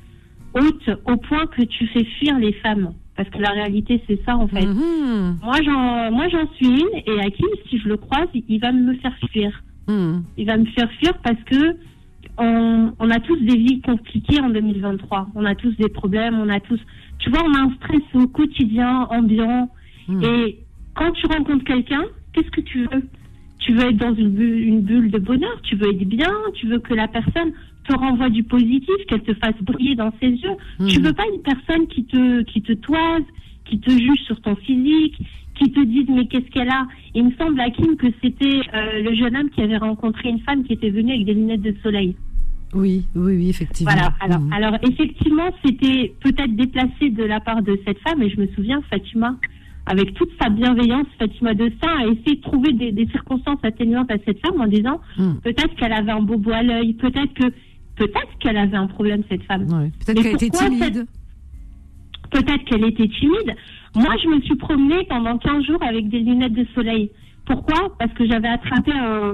haute au point que tu fais fuir les femmes. Parce que la réalité, c'est ça, en fait. Moi, j'en suis une, et Hakim, si je le croise, il va me faire fuir. Il va me faire fuir parce que on a tous des vies compliquées en 2023. On a tous des problèmes, on a un stress au quotidien, ambiant. Et quand tu rencontres quelqu'un, qu'est-ce que tu veux? Tu veux être dans une bulle de bonheur, tu veux être bien, tu veux que la personne te renvoie du positif, qu'elle te fasse briller dans ses yeux. Tu veux pas une personne qui te toise, qui te juge sur ton physique, qui te dise mais qu'est-ce qu'elle a. Il me semble, Hakim, que c'était le jeune homme qui avait rencontré une femme qui était venue avec des lunettes de soleil. Oui, effectivement. Voilà. Alors effectivement, c'était peut-être déplacé de la part de cette femme, et je me souviens, Fatima, avec toute sa bienveillance, Fatima de ça, a essayé de trouver des circonstances atténuantes à cette femme en disant peut-être qu'elle avait un bobo à l'œil, peut-être qu'elle avait un problème, cette femme. Ouais, peut-être qu'elle était timide. Peut-être qu'elle était timide. Moi, je me suis promenée pendant 15 jours avec des lunettes de soleil. Pourquoi? Parce que j'avais attrapé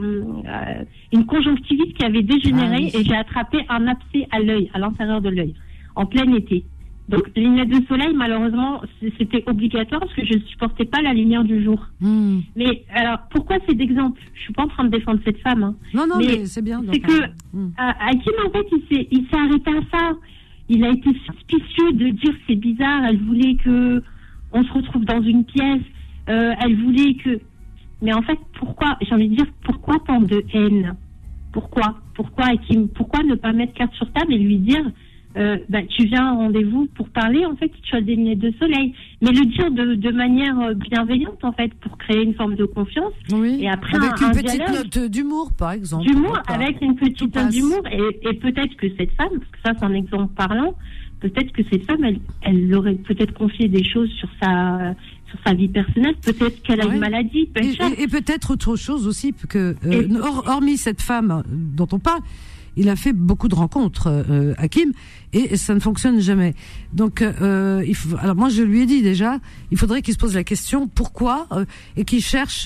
une conjonctivite qui avait dégénéré et j'ai attrapé un abcès à l'œil, à l'intérieur de l'œil, en plein été. Donc, les lunettes de soleil, malheureusement, c'était obligatoire parce que je ne supportais pas la lumière du jour. Mais alors, pourquoi c'est d'exemple? Je ne suis pas en train de défendre cette femme. Hein. Non, mais c'est bien. C'est que Hakim, en fait, il s'est arrêté à ça. Il a été suspicieux de dire c'est bizarre. Elle voulait que on se retrouve dans une pièce. Elle voulait que. Mais en fait, pourquoi? J'ai envie de dire, pourquoi tant de haine? Pourquoi Hakim? Pourquoi ne pas mettre carte sur table et lui dire tu viens à un rendez-vous pour parler, en fait, tu as des lunettes de soleil. Mais le dire de manière bienveillante, en fait, pour créer une forme de confiance. Oui, et après, avec une petite note d'humour, par exemple. D'humour, avec une petite note d'humour. Et peut-être que cette femme, parce que ça, c'est un exemple parlant, peut-être que cette femme, elle aurait peut-être confié des choses sur sa vie personnelle. Peut-être qu'elle a une maladie. Et peut-être autre chose aussi, que hormis cette femme dont on parle, il a fait beaucoup de rencontres, Hakim, et ça ne fonctionne jamais. Donc, alors moi je lui ai dit déjà, il faudrait qu'il se pose la question pourquoi et qu'il cherche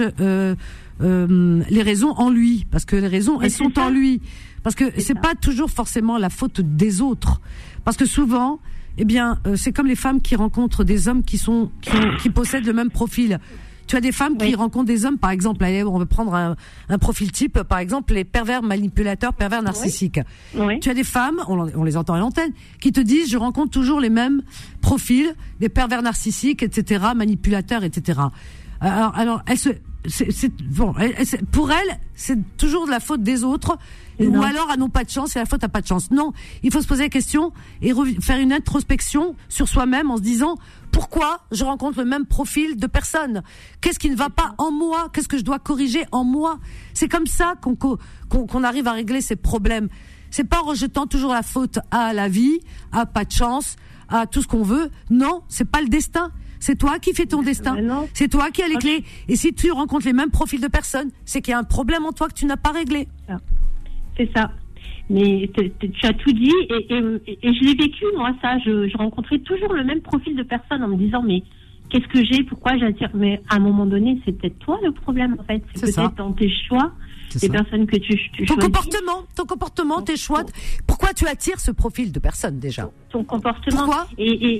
les raisons en lui, parce que les raisons elles sont en lui, parce que c'est pas toujours forcément la faute des autres, parce que souvent, c'est comme les femmes qui rencontrent des hommes qui possèdent le même profil. Tu as des femmes qui rencontrent des hommes, par exemple, on va prendre un profil type, par exemple, les pervers manipulateurs, pervers narcissiques. Oui. Tu as des femmes, on les entend à l'antenne, qui te disent, je rencontre toujours les mêmes profils, des pervers narcissiques, etc., manipulateurs, etc. Alors, pour elles, c'est toujours de la faute des autres, ou alors elles n'ont pas de chance, c'est la faute à pas de chance. Non, il faut se poser la question et faire une introspection sur soi-même en se disant pourquoi je rencontre le même profil de personnes. Qu'est-ce qui ne va pas en moi? Qu'est-ce que je dois corriger en moi? C'est comme ça qu'on arrive à régler ces problèmes. C'est pas en rejetant toujours la faute à la vie, à pas de chance, à tout ce qu'on veut. Non, c'est pas le destin. C'est toi qui fais ton destin. C'est toi qui as les clés. Et si tu rencontres les mêmes profils de personnes, c'est qu'il y a un problème en toi que tu n'as pas réglé. C'est ça. Mais tu as tout dit et je l'ai vécu, moi, ça. Je rencontrais toujours le même profil de personnes en me disant, mais qu'est-ce que j'ai? Pourquoi j'attire? Mais à un moment donné, c'est peut-être toi le problème, en fait. C'est peut-être dans tes choix, les personnes que tu choisis. Ton comportement, tes choix. Pourquoi tu attires ce profil de personnes, déjà? Ton comportement. Pourquoi? Et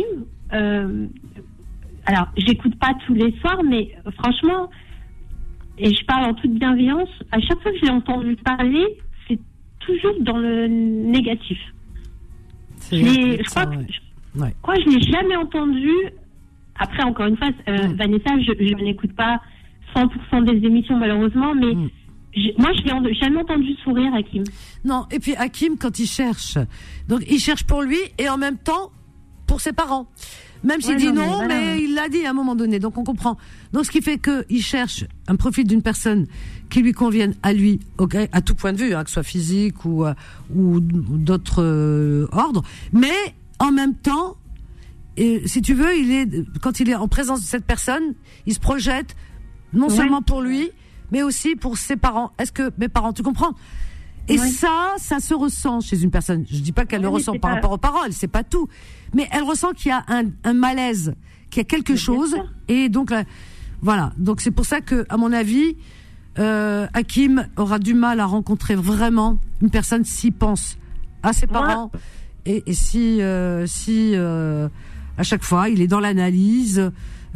Hakim, alors, j'écoute pas tous les soirs, mais franchement, et je parle en toute bienveillance, à chaque fois que je l'ai entendu parler, c'est toujours dans le négatif. Je crois que je l'ai jamais entendu. Après, encore une fois, Vanessa, je n'écoute pas 100% des émissions, malheureusement, mais moi, je l'ai jamais entendu sourire, Hakim. Non, et puis Hakim, quand il cherche, donc il cherche pour lui et en même temps pour ses parents. Même s'il dit non, mais il l'a dit à un moment donné, donc on comprend. Donc ce qui fait qu'il cherche un profil d'une personne qui lui convienne à lui, okay, à tout point de vue, hein, que ce soit physique ou d'autres ordres, mais en même temps, si tu veux, quand il est en présence de cette personne, il se projette non seulement pour lui, mais aussi pour ses parents. Est-ce que mes parents, tu comprends? Et ça se ressent chez une personne. Je dis pas qu'elle le ressent par rapport aux parents, elle sait pas tout, mais elle ressent qu'il y a un malaise, qu'il y a quelque chose, et donc voilà. Donc c'est pour ça que, à mon avis, Hakim aura du mal à rencontrer vraiment une personne s'il pense à ses parents et si à chaque fois il est dans l'analyse,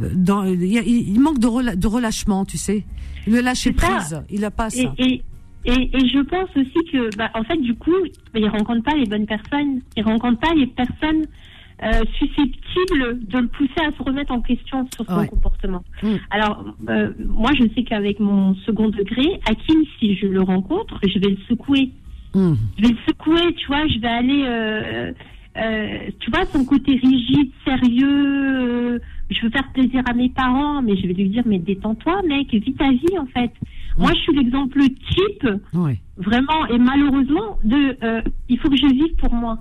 il manque de relâchement, tu sais, le lâcher prise, il a pas ça. Et je pense aussi que, en fait, du coup, il rencontre pas les bonnes personnes, il rencontre pas les personnes susceptibles de le pousser à se remettre en question sur son comportement. Alors, moi, je sais qu'avec mon second degré, Hakim, si je le rencontre, je vais le secouer. Je vais le secouer, tu vois, je vais aller... tu vois, son côté rigide, sérieux, je veux faire plaisir à mes parents, mais je vais lui dire, mais détends-toi, mec, vis ta vie, en fait. Moi, je suis l'exemple type, vraiment, et malheureusement, il faut que je vive pour moi.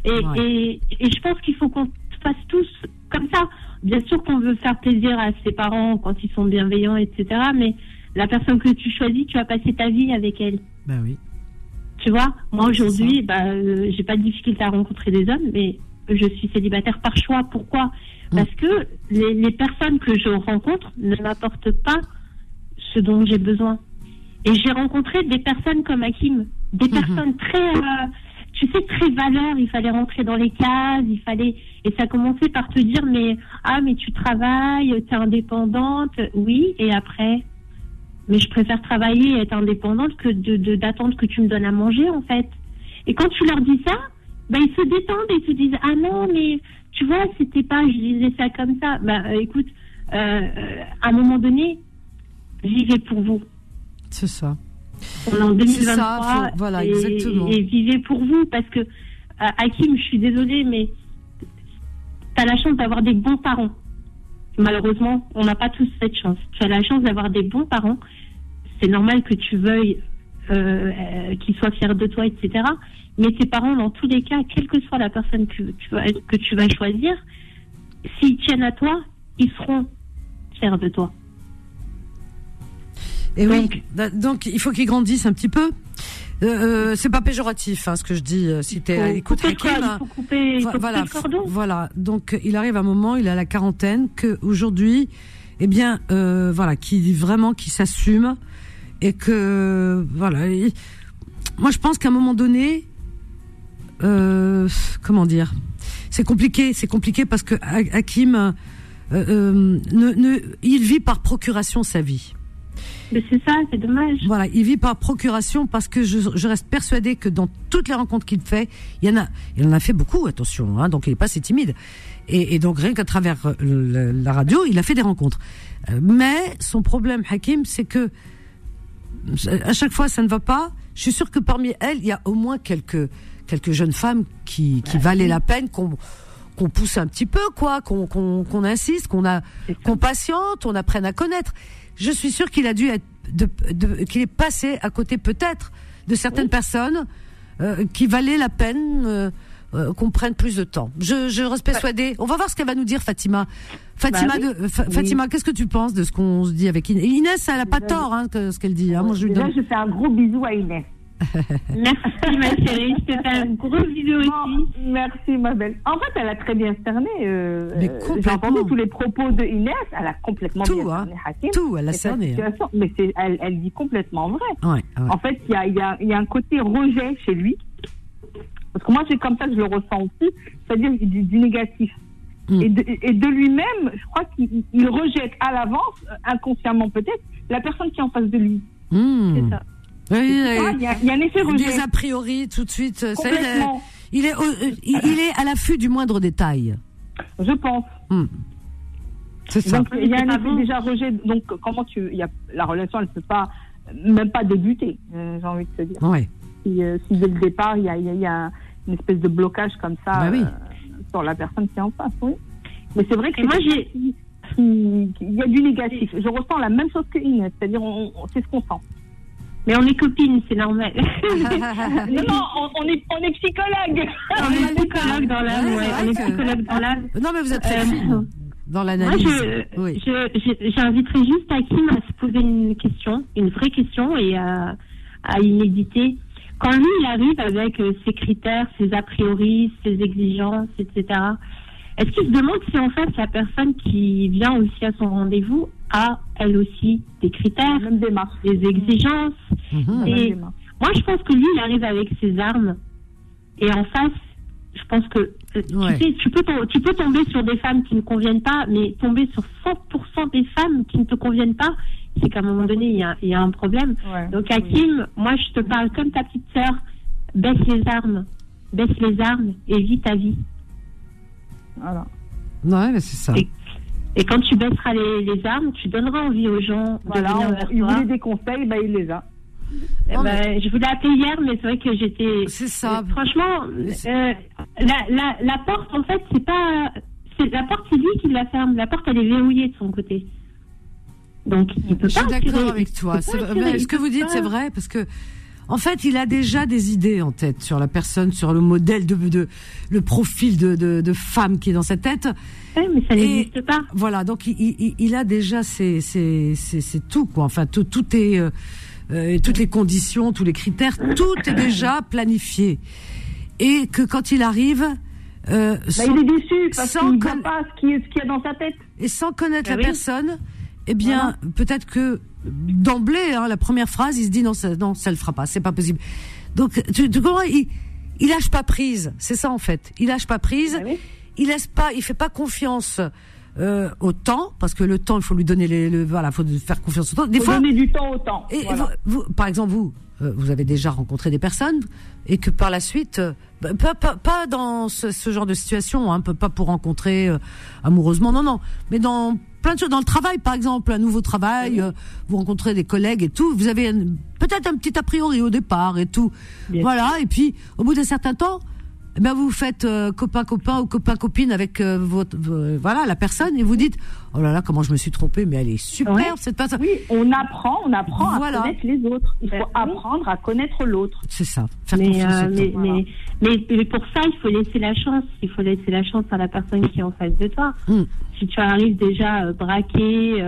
Et je pense qu'il faut qu'on fasse tous comme ça. Bien sûr qu'on veut faire plaisir à ses parents quand ils sont bienveillants, etc., mais la personne que tu choisis, tu vas passer ta vie avec elle. Ben oui. Tu vois, moi aujourd'hui, j'ai pas de difficulté à rencontrer des hommes, mais je suis célibataire par choix. Pourquoi ? Parce que les personnes que je rencontre ne m'apportent pas ce dont j'ai besoin. Et j'ai rencontré des personnes comme Hakim, des personnes très, très valeurs. Il fallait rentrer dans les cases, et ça commençait par te dire, mais tu travailles, t'es indépendante, oui, et après. Mais je préfère travailler et être indépendante que d'attendre que tu me donnes à manger, en fait. Et quand tu leur dis ça, ils se détendent et ils se disent, ah non, mais tu vois, c'était pas, je disais ça comme ça. Écoute, à un moment donné, vivez pour vous. C'est ça. On est en 2023. C'est ça, voilà, exactement. Et vivez pour vous, parce que, Hakim, je suis désolée, mais t'as la chance d'avoir des bons parents. Malheureusement, on n'a pas tous cette chance. Tu as la chance d'avoir des bons parents. C'est normal que tu veuilles qu'ils soient fiers de toi, etc. Mais tes parents, dans tous les cas, quelle que soit la personne que tu vas choisir, s'ils tiennent à toi, ils seront fiers de toi. Et donc il faut qu'ils grandissent un petit peu. C'est pas péjoratif, ce que je dis. Si t'es, écoute, Hakim, voilà. Donc il arrive un moment, il a la quarantaine, que aujourd'hui, qui s'assume et que moi je pense qu'à un moment donné, comment dire, c'est compliqué parce que Hakim, il vit par procuration sa vie. Mais c'est ça, c'est dommage. Voilà, il vit par procuration parce que je reste persuadée que dans toutes les rencontres qu'il fait, il en a fait beaucoup, attention, donc il est pas assez timide. Et donc rien qu'à travers la radio, il a fait des rencontres. Mais son problème, Hakim, c'est que à chaque fois ça ne va pas. Je suis sûre que parmi elles, il y a au moins quelques jeunes femmes qui valaient la peine qu'on pousse un petit peu, qu'on insiste, qu'on patiente, on apprenne à connaître. Je suis sûre qu'il a dû être, qu'il est passé à côté peut-être de certaines personnes qui valaient la peine qu'on prenne plus de temps. Je reste persuadée. On va voir ce qu'elle va nous dire, Fatima. Fatima, qu'est-ce que tu penses de ce qu'on se dit avec Inès ? Inès, elle a pas tort, ce qu'elle dit. Moi, je fais un gros bisou à Inès. Merci ma chérie, je te fais un gros bisou aussi. Merci ma belle. En fait, elle a très bien cerné. J'ai entendu tous les propos de Inès, elle a complètement bien cerné Hakim. Tout, elle a cerné. Mais elle dit complètement vrai. Ouais. En fait, il y a un côté rejet chez lui. Parce que moi, c'est comme ça que je le ressens aussi. C'est-à-dire du négatif. Et de lui-même, je crois qu'il rejette à l'avance, inconsciemment peut-être, la personne qui est en face de lui. C'est ça. Oui, Il y a un effet rejet. Des a priori tout de suite. Complètement. Il est à l'affût du moindre détail. Je pense. C'est ça. Donc il y a un effet déjà rejet. Donc la relation, elle ne peut pas, même pas débuter. J'ai envie de te dire. Ouais. Si dès le départ il y a une espèce de blocage comme ça sur la personne qui est en face. Oui. Mais c'est vrai que il y a du négatif. Je ressens la même chose que Inès, c'est-à-dire c'est ce qu'on sent. Mais on est copines, c'est normal. Non, on est psychologue. On est psychologue dans l'âme, on est psychologue dans l'âme. Non, mais vous êtes très fine dans l'analyse. Moi, j'inviterais juste Hakim à se poser une vraie question et à y méditer. Quand lui, il arrive avec ses critères, ses a priori, ses exigences, etc., est-ce qu'il se demande si en fait la personne qui vient aussi à son rendez-vous a elle aussi des critères, des exigences et moi je pense que lui il arrive avec ses armes et en face je pense que tu peux tomber sur des femmes qui ne conviennent pas, mais tomber sur 100% des femmes qui ne te conviennent pas, c'est qu'à un moment donné il y a un problème. Donc Hakim, moi je te parle comme ta petite sœur, baisse les armes et vis ta vie. Voilà. Ouais, mais c'est ça. Et quand tu baisseras les armes, tu donneras envie aux gens de venir vers toi. Il voulait des conseils, il les a. Je voulais appeler hier, mais c'est vrai que j'étais. C'est ça. Franchement, la porte, en fait, c'est pas. La porte, c'est lui qui la ferme. La porte, elle est verrouillée de son côté. Donc, il peut pas. Je suis d'accord avec toi. Ce que vous dites, c'est vrai, parce que. En fait, il a déjà des idées en tête sur la personne, sur le modèle le profil de femme qui est dans sa tête. Oui, mais ça n'existe pas. Voilà, donc il a déjà c'est tout quoi. Enfin, tout est toutes les conditions, tous les critères, tout est déjà planifié. Et que quand il arrive, il est déçu parce qu'il ne voit pas ce qu'il y a dans sa tête. Et sans connaître la personne, eh bien, peut-être que d'emblée, la première phrase, il se dit non, ça le fera pas, c'est pas possible. Donc, tu comprends, il lâche pas prise, c'est ça en fait. Il lâche pas prise, il fait pas confiance au temps, parce que le temps, il faut lui donner faut faire confiance au temps. Des fois, donner du temps au temps. Et vous, par exemple, vous avez déjà rencontré des personnes et que par la suite, pas dans ce genre de situation, pas pour rencontrer amoureusement, non, mais dans plein de choses, dans le travail par exemple, un nouveau travail, vous rencontrez des collègues et tout, vous avez peut-être un petit a priori au départ et tout, voilà, et puis au bout d'un certain temps, vous faites copain-copain ou copain-copine avec la personne et vous dites oh là là, comment je me suis trompée, mais elle est superbe cette personne. Oui, on apprend à connaître les autres. Il faut apprendre à connaître l'autre. C'est ça. Faire confiance au temps. Mais pour ça, il faut laisser la chance. Il faut laisser la chance à la personne qui est en face de toi. Si tu arrives déjà braqué.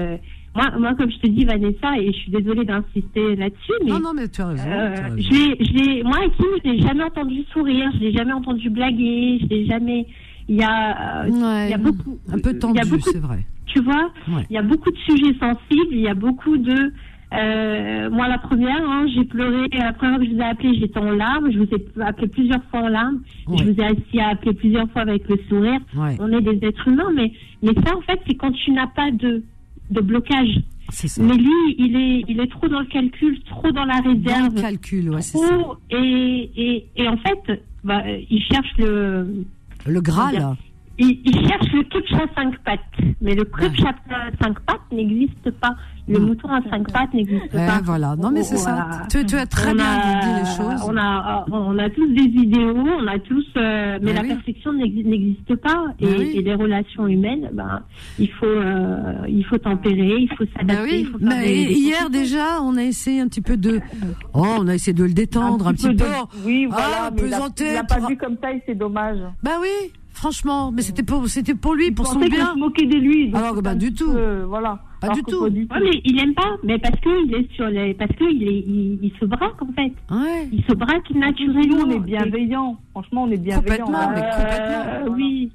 Moi, comme je te dis, Vanessa, et je suis désolée d'insister là-dessus, mais... Non, mais tu as raison. Moi, Hakim, je l'ai jamais entendu sourire, je l'ai jamais entendu blaguer, je l'ai jamais... Il y a beaucoup... Un peu tendu, c'est vrai. Tu vois, il y a beaucoup de sujets sensibles, il y a beaucoup de... moi, la première, j'ai pleuré, la première fois que je vous ai appelé, j'étais en larmes, je vous ai appelé plusieurs fois en larmes, je vous ai aussi appelé plusieurs fois avec le sourire. On est des êtres humains, mais ça, en fait, c'est quand tu n'as pas de blocage. C'est ça. Mais lui, il est trop dans le calcul, trop dans la réserve. Dans le calcul, c'est ça. Et en fait, il cherche le Graal. Il cherche le Kipcha 5 pattes. Mais le Kipcha 5 pattes n'existe pas. Le mouton à 5 pattes n'existe pas. Voilà. Non, mais c'est ça. Tu as très bien dit les choses. On a tous des idéaux, on a tous, mais la perfection n'existe pas. Et les relations humaines, il faut tempérer, il faut s'adapter. Hier déjà, on a essayé un petit peu on a essayé de le détendre un petit peu. Oui, voilà. Pesanter. Il l'a pas vu comme ça et c'est dommage. Oui. Franchement, mais c'était pour lui, pour son bien. Il se moquait de lui. Alors que du tout. Voilà. Pas du tout. Mais il aime pas, mais parce qu'il est parce il se braque en fait. Il se braque naturellement. Nous, on est bienveillants. Franchement, on est bienveillants. Complètement. Oui,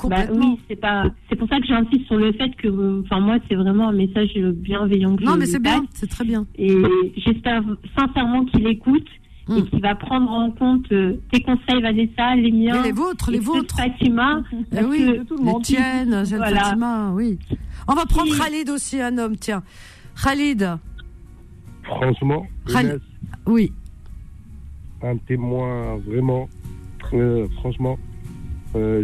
c'est pour ça que j'insiste sur le fait que, moi, c'est vraiment un message bienveillant. Non, mais c'est bien, c'est très bien. Et j'espère sincèrement qu'il écoute et qui va prendre en compte tes conseils, Vanessa, les miens. Et les vôtres. Fatima. Oui, les tiennes, celles de Voilà. Fatima, oui. On va prendre Khalid aussi, un homme, tiens. Khalid. Franchement, Khalid. Inès, Oui. un témoin vraiment. Franchement, je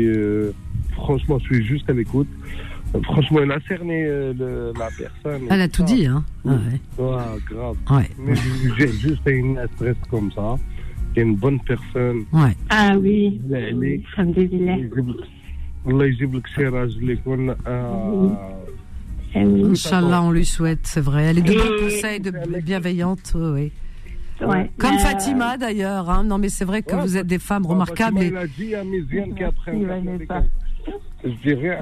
suis juste à l'écoute. Franchement, elle a cerné la personne. Elle a tout dit, hein. Ouais. Grave. Ouais. Mais j'ai juste une stress comme ça, qui est une bonne personne. Ouais. Ah oui. Alhamdulillah. Allah يجيب لك شي راجل يكون Inch'Allah, on lui souhaite, c'est vrai. Elle est de bons conseils, de bienveillante, oui. Ouais. Comme Fatima d'ailleurs, hein. Non mais c'est vrai que vous êtes des femmes remarquables. Il a dit à Méziane qu'après je dis rien.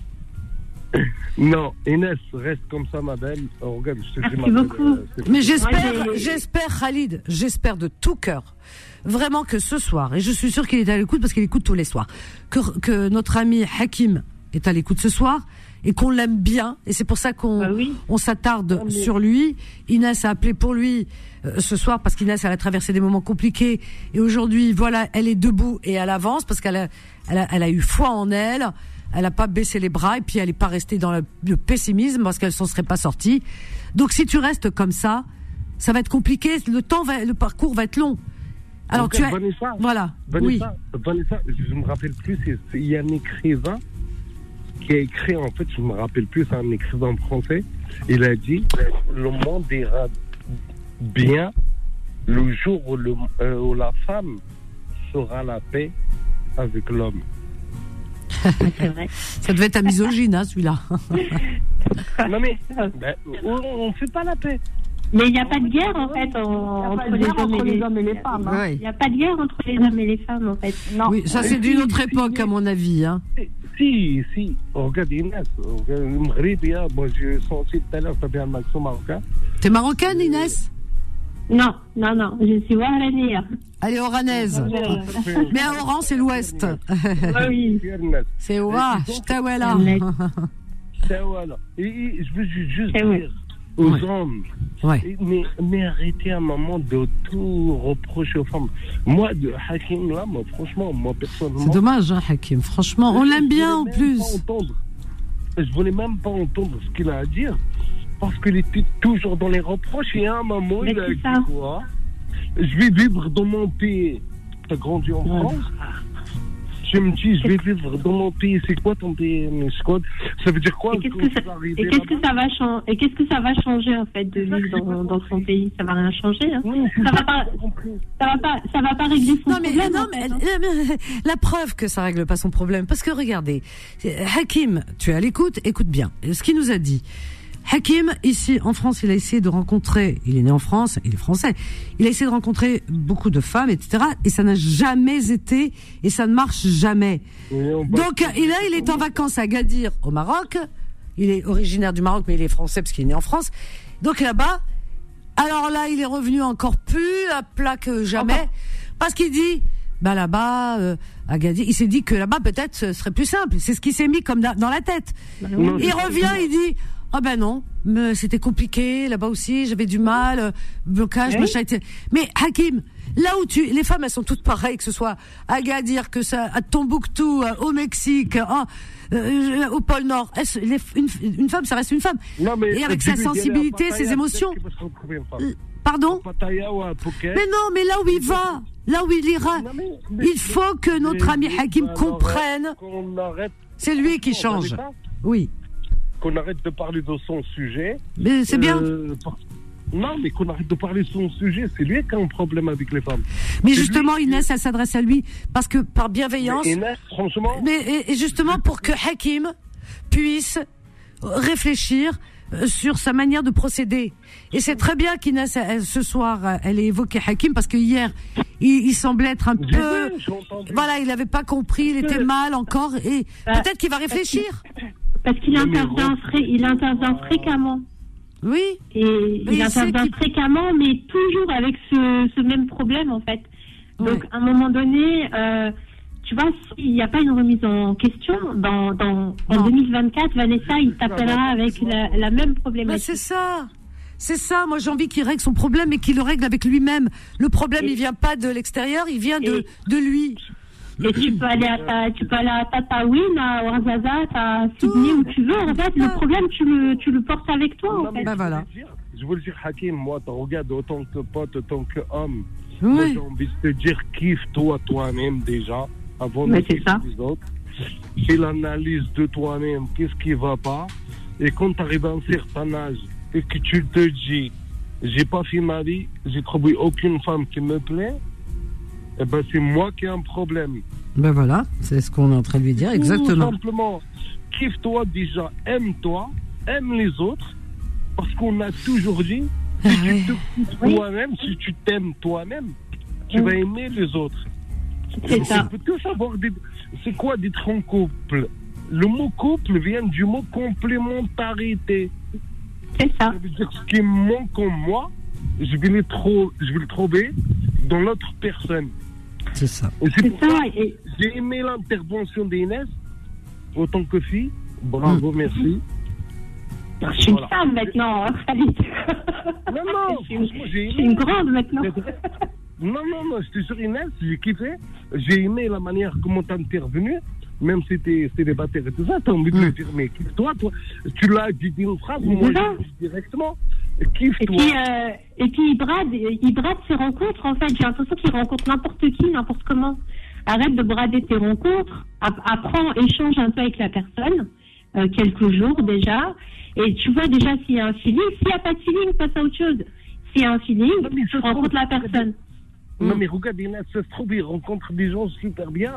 Non, Inès, reste comme ça, ma belle. Oh, regarde, je te dis, Merci beaucoup. Mais j'espère, Khalid, j'espère de tout cœur, vraiment que ce soir, et je suis sûre qu'il est à l'écoute parce qu'il écoute tous les soirs, que notre ami Hakim est à l'écoute ce soir et qu'on l'aime bien, et c'est pour ça qu'on s'attarde sur lui. Inès a appelé pour lui ce soir parce qu'Inès elle a traversé des moments compliqués et aujourd'hui, voilà, elle est debout et elle avance parce qu'elle a eu foi en elle. Elle n'a pas baissé les bras et puis elle n'est pas restée dans le pessimisme parce qu'elle s'en serait pas sortie. Donc si tu restes comme ça va être compliqué. Le parcours va être long. Alors donc, Vanessa, voilà. Vanessa, je me rappelle plus. Il y a un écrivain qui a écrit, en fait, je me rappelle plus, c'est un écrivain français. Il a dit le monde ira bien le jour où la femme fera la paix avec l'homme. C'est vrai. Ça devait être un misogyne, hein, celui-là. Non mais, on fait pas la paix. Mais il n'y a pas de guerre, en fait, entre les hommes et les femmes. Ouais. Il n'y a pas de guerre entre les hommes et les femmes, en fait. Non. Oui, ça c'est d'une autre époque, à mon avis. Hein. Si. Regarde Inès, moi j'ai senti tout à l'heure, t'as bien le maximum marocain. T'es marocaine, Inès? Non, je suis Orannaise. Elle est oranaise. Mais à Oran, c'est l'ouest. Oui. C'est Oran, Chtawela. Et je veux juste dire aux hommes, mais arrêtez un moment de tout reprocher aux femmes. Moi, de Hakim, là, franchement, personnellement... C'est dommage, hein, Hakim. Franchement, on l'aime bien en plus. Je voulais même pas entendre ce qu'il a à dire. Parce qu'il était toujours dans les reproches et à un moment, il a dit quoi? Je vais vivre dans mon pays. T'as grandi en France? Je me dis, je vais vivre dans mon pays. C'est quoi ton pays? Ça veut dire quoi? Et qu'est-ce que ça va changer, en fait, de vivre dans son pays? Ça va rien changer, hein. Ça va pas régler son problème. Non, mais la preuve que ça règle pas son problème. Parce que regardez, Hakim, tu es à l'écoute, écoute bien. Ce qu'il nous a dit. Hakim, ici, en France, il a essayé de rencontrer, il est né en France, il est français, il a essayé de rencontrer beaucoup de femmes, etc., et ça n'a jamais été, et ça ne marche jamais. Donc, il est en vacances à Agadir, au Maroc, il est originaire du Maroc, mais il est français parce qu'il est né en France, donc là-bas, alors là, il est revenu encore plus à plat que jamais, parce qu'il dit, là-bas, Agadir, il s'est dit que là-bas, peut-être, ce serait plus simple, c'est ce qui s'est mis comme dans la tête. Il revient, il dit, ah ben non, mais c'était compliqué, là-bas aussi, j'avais du mal, blocage, machin. Mais Hakim, là où les femmes, elles sont toutes pareilles, que ce soit à Agadir, que ça, à Tombouctou, au Mexique, au pôle Nord. Une femme, ça reste une femme. Non, mais et avec sa sensibilité, ses émotions. Pardon? Mais non, mais là où il va, là où il ira, il faut que notre ami Hakim comprenne. C'est lui qui change. Oui. Qu'on arrête de parler de son sujet. Mais c'est bien. Non, mais qu'on arrête de parler de son sujet. C'est lui qui a un problème avec les femmes. Mais justement, Inès, elle s'adresse à lui parce que par bienveillance. Mais Inès, franchement. Et justement pour que Hakim puisse réfléchir sur sa manière de procéder. Et c'est très bien qu'Inès, ce soir, elle ait évoqué Hakim parce que hier, il semblait être un peu. Voilà, il n'avait pas compris, il était mal encore et peut-être qu'il va réfléchir. Parce qu'il intervient fréquemment. Oui. Et il intervient fréquemment, mais toujours avec ce même problème, en fait. Donc, à un moment donné, tu vois, s'il n'y a pas une remise en question, en 2024, Vanessa, il t'appellera avec la même problématique. C'est ça. C'est ça, moi j'ai envie qu'il règle son problème et qu'il le règle avec lui-même. Le problème, il vient pas de l'extérieur, il vient de lui. Et tu peux aller à Tataouine, à Ouarzaza, à Sydney, où tu veux. En fait, le problème, tu le portes avec toi, en fait. Ben voilà. Je veux le dire, Hakim, moi, tu regardes autant que pote, autant qu'homme. Oui. Moi, j'ai envie de te dire, kiffe-toi toi-même déjà, avant de kiffer les autres. Fais l'analyse de toi-même, qu'est-ce qui va pas. Et quand tu arrives à un certain âge et que tu te dis, j'ai pas fait ma vie, j'ai trouvé aucune femme qui me plaît, eh ben c'est moi qui ai un problème. Ben voilà, c'est ce qu'on est en train de lui dire, exactement. Tout simplement, kiffe-toi déjà, aime-toi, aime les autres, parce qu'on a toujours dit, si tu te kiffes toi-même, si tu t'aimes toi-même, tu vas aimer les autres. C'est ça. On peut tous savoir c'est quoi d'être en couple. Le mot couple vient du mot complémentarité. C'est ça. Ça veut dire ce qui me manque en moi, je vais le trouver dans l'autre personne. C'est ça. Et c'est pour ça que j'ai aimé l'intervention d'Inès, autant que fille. Bravo, merci. Je suis une femme maintenant, Khalid. Non, franchement, j'ai aimé. Je suis une grande maintenant. Non, je te jure, Inès, j'ai kiffé. J'ai aimé la manière comment t'as intervenu, même si t'es célibataire et tout ça, t'as envie de le dire, mais kiffe-toi, toi. Tu l'as dit une phrase, moi je dis directement. Kiffe-toi. Et puis il brade ses rencontres, en fait. J'ai l'impression qu'il rencontre n'importe qui, n'importe comment. Arrête de brader tes rencontres, apprends, échange un peu avec la personne, quelques jours déjà, et tu vois déjà s'il y a un feeling. S'il n'y a pas de feeling, passe à autre chose. S'il y a un feeling, tu rencontres la personne. Non, mais regarde, ça se trouve, il rencontre des gens super bien.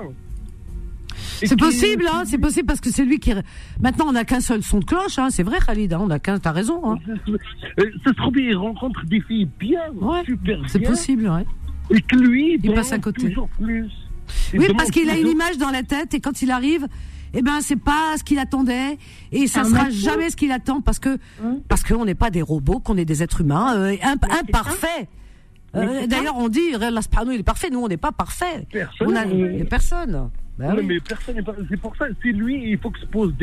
C'est possible, hein, c'est possible parce que c'est lui qui. Maintenant, on n'a qu'un seul son de cloche, hein, c'est vrai, Khalid, hein, t'as raison. Hein. Ça se trouve, il rencontre des filles bien, super bien. C'est possible, ouais. Et que lui, il passe à côté. Toujours plus. Oui, parce qu'il a une image dans la tête et quand il arrive, eh ben, c'est pas ce qu'il attendait et ça sera jamais ce qu'il attend parce qu'on n'est pas des robots, qu'on est des êtres humains imparfaits. D'ailleurs, on dit, l'Aspano, il est parfait. Nous, on n'est pas parfait. On a personne. Ben oui. Mais personne n'est parfait. C'est pour ça, c'est lui, il faut qu'il se pose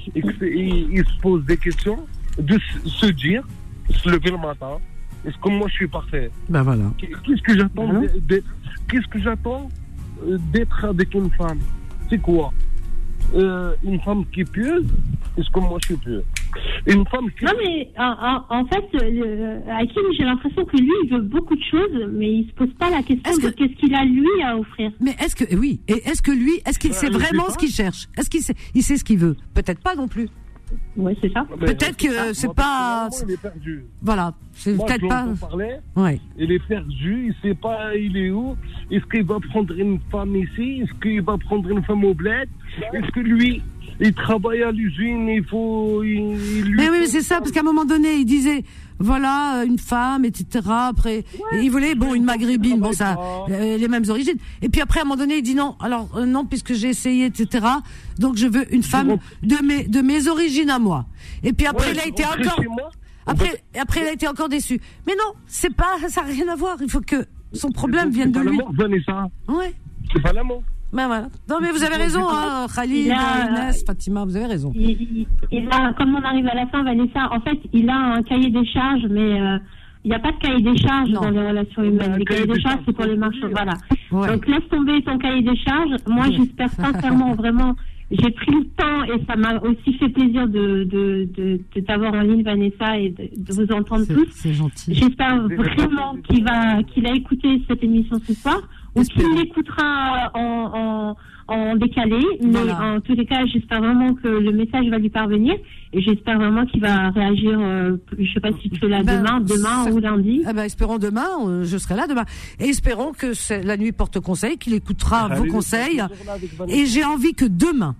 il se pose des questions, de se dire, se lever le matin. Est-ce que moi, je suis parfait? Ben voilà. Qu'est-ce que j'attends d'être avec une femme? C'est quoi? Une femme qui est pieuse? Est-ce que moi, je suis pieux? Une femme qui... Non, mais en fait, Hakim, j'ai l'impression que lui, il veut beaucoup de choses, mais il se pose pas la question de qu'est-ce qu'il a lui à offrir. Mais est-ce qu'il sait vraiment ce qu'il cherche? Est-ce qu'il sait ce qu'il veut? Peut-être pas non plus. Ouais, c'est ça. Peut-être que c'est pas. Il est perdu. Voilà, c'est peut-être pas. Ouais. Il est perdu, il sait pas il est où. Est-ce qu'il va prendre une femme ici? Est-ce qu'il va prendre une femme au bled? Est-ce que lui, il travaille à l'usine? Il faut. Mais oui, c'est ça, parce qu'à un moment donné, il disait. Voilà, une femme, etc. Après, il voulait, une maghrébine, ça, les mêmes origines. Et puis après, à un moment donné, il dit non. Alors, non, puisque j'ai essayé, etc. Donc, je veux une femme de mes origines à moi. Et puis après, il a été encore, après, il a été encore déçu. Mais non, ça n'a rien à voir. Il faut que son problème vienne de lui. Ouais. C'est pas l'amour. Ben voilà. Non, mais vous avez raison, hein, Khalid, Inès, Fatima, vous avez raison. Il a, comme on arrive à la fin, Vanessa, en fait, il a un cahier des charges, mais il n'y a pas de cahier des charges dans les relations humaines. Les cahiers des charges, c'est pour les marches. Voilà. Ouais. Donc, laisse tomber ton cahier des charges. Moi, j'espère sincèrement, vraiment, j'ai pris le temps et ça m'a aussi fait plaisir de t'avoir en ligne, Vanessa, et de vous entendre tous. C'est gentil. J'espère vraiment qu'il a écouté cette émission ce soir. Ou qu'il l'écoutera en décalé, mais en tous les cas, j'espère vraiment que le message va lui parvenir et j'espère vraiment qu'il va réagir. Je sais pas si tu es là demain ou lundi. Espérons demain. Je serai là demain et espérons que la nuit porte conseil, qu'il écoutera vos conseils. Et j'ai envie que demain,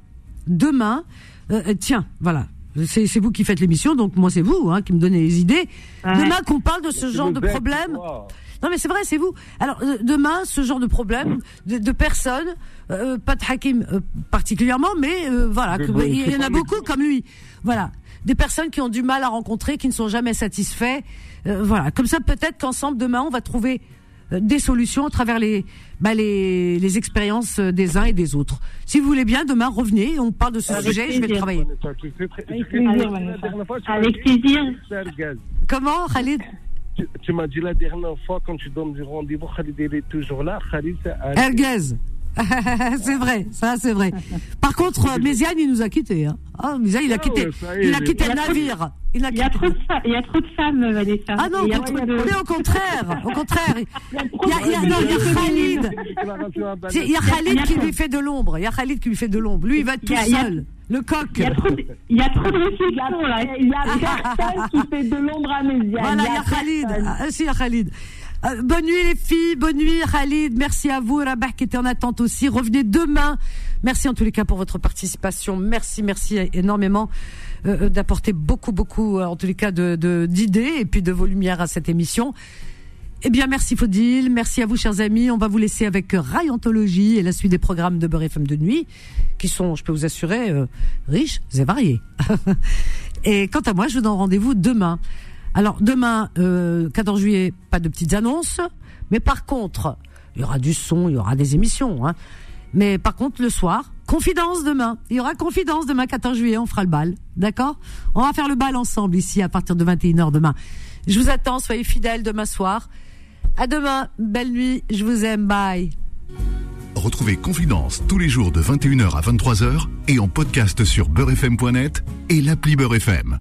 tiens, voilà. C'est vous qui faites l'émission, donc moi c'est vous qui me donnez les idées. Demain qu'on parle de ce genre de problème. Non mais c'est vrai, c'est vous. Alors demain, ce genre de problème de personnes, pas de Hakim particulièrement, mais voilà, il y en a beaucoup comme lui. Voilà, des personnes qui ont du mal à rencontrer, qui ne sont jamais satisfaits. Voilà, comme ça peut-être qu'ensemble demain on va trouver des solutions à travers les expériences des uns et des autres. Si vous voulez bien, demain, revenez, on parle de ce sujet, je vais travailler. Avec plaisir. Comment, Khalid? Tu m'as dit la dernière fois, quand tu donnes du rendez-vous, Khalid, il est toujours là. Khalid, c'est Erguez. C'est vrai, ça c'est vrai. Par contre, Méziane, il nous a quittés. Hein. Ah, Méziane, il a quitté le navire. Il y a trop de femmes, Vanessa. Ah non, mais au contraire. Il y a Khalid qui lui fait de l'ombre. Lui, il va être tout seul. Le coq. Il y a trop de réflexions là. Il y a personne qui fait de l'ombre à Méziane. Voilà, il y a Khalid. Il y a Khalid. Bonne nuit les filles, bonne nuit Khalid, merci à vous, Rabah qui était en attente aussi, revenez demain, merci en tous les cas pour votre participation, merci énormément d'apporter beaucoup en tous les cas d'idées et puis de vos lumières à cette émission. Eh bien merci Faudil, merci à vous chers amis, on va vous laisser avec Rai Anthologie et la suite des programmes de Beurre FM de nuit qui sont, je peux vous assurer, riches et variés. Et quant à moi, je vous donne rendez-vous demain. Alors demain, 14 juillet, pas de petites annonces, mais par contre, il y aura du son, il y aura des émissions. Hein. Mais par contre, le soir, confidence demain. Il y aura confidence demain, 14 juillet, on fera le bal. D'accord ? On va faire le bal ensemble ici à partir de 21h demain. Je vous attends, soyez fidèles demain soir. À demain, belle nuit, je vous aime, bye. Retrouvez Confidence tous les jours de 21h à 23h et en podcast sur beurrefm.net et l'appli Beurre FM.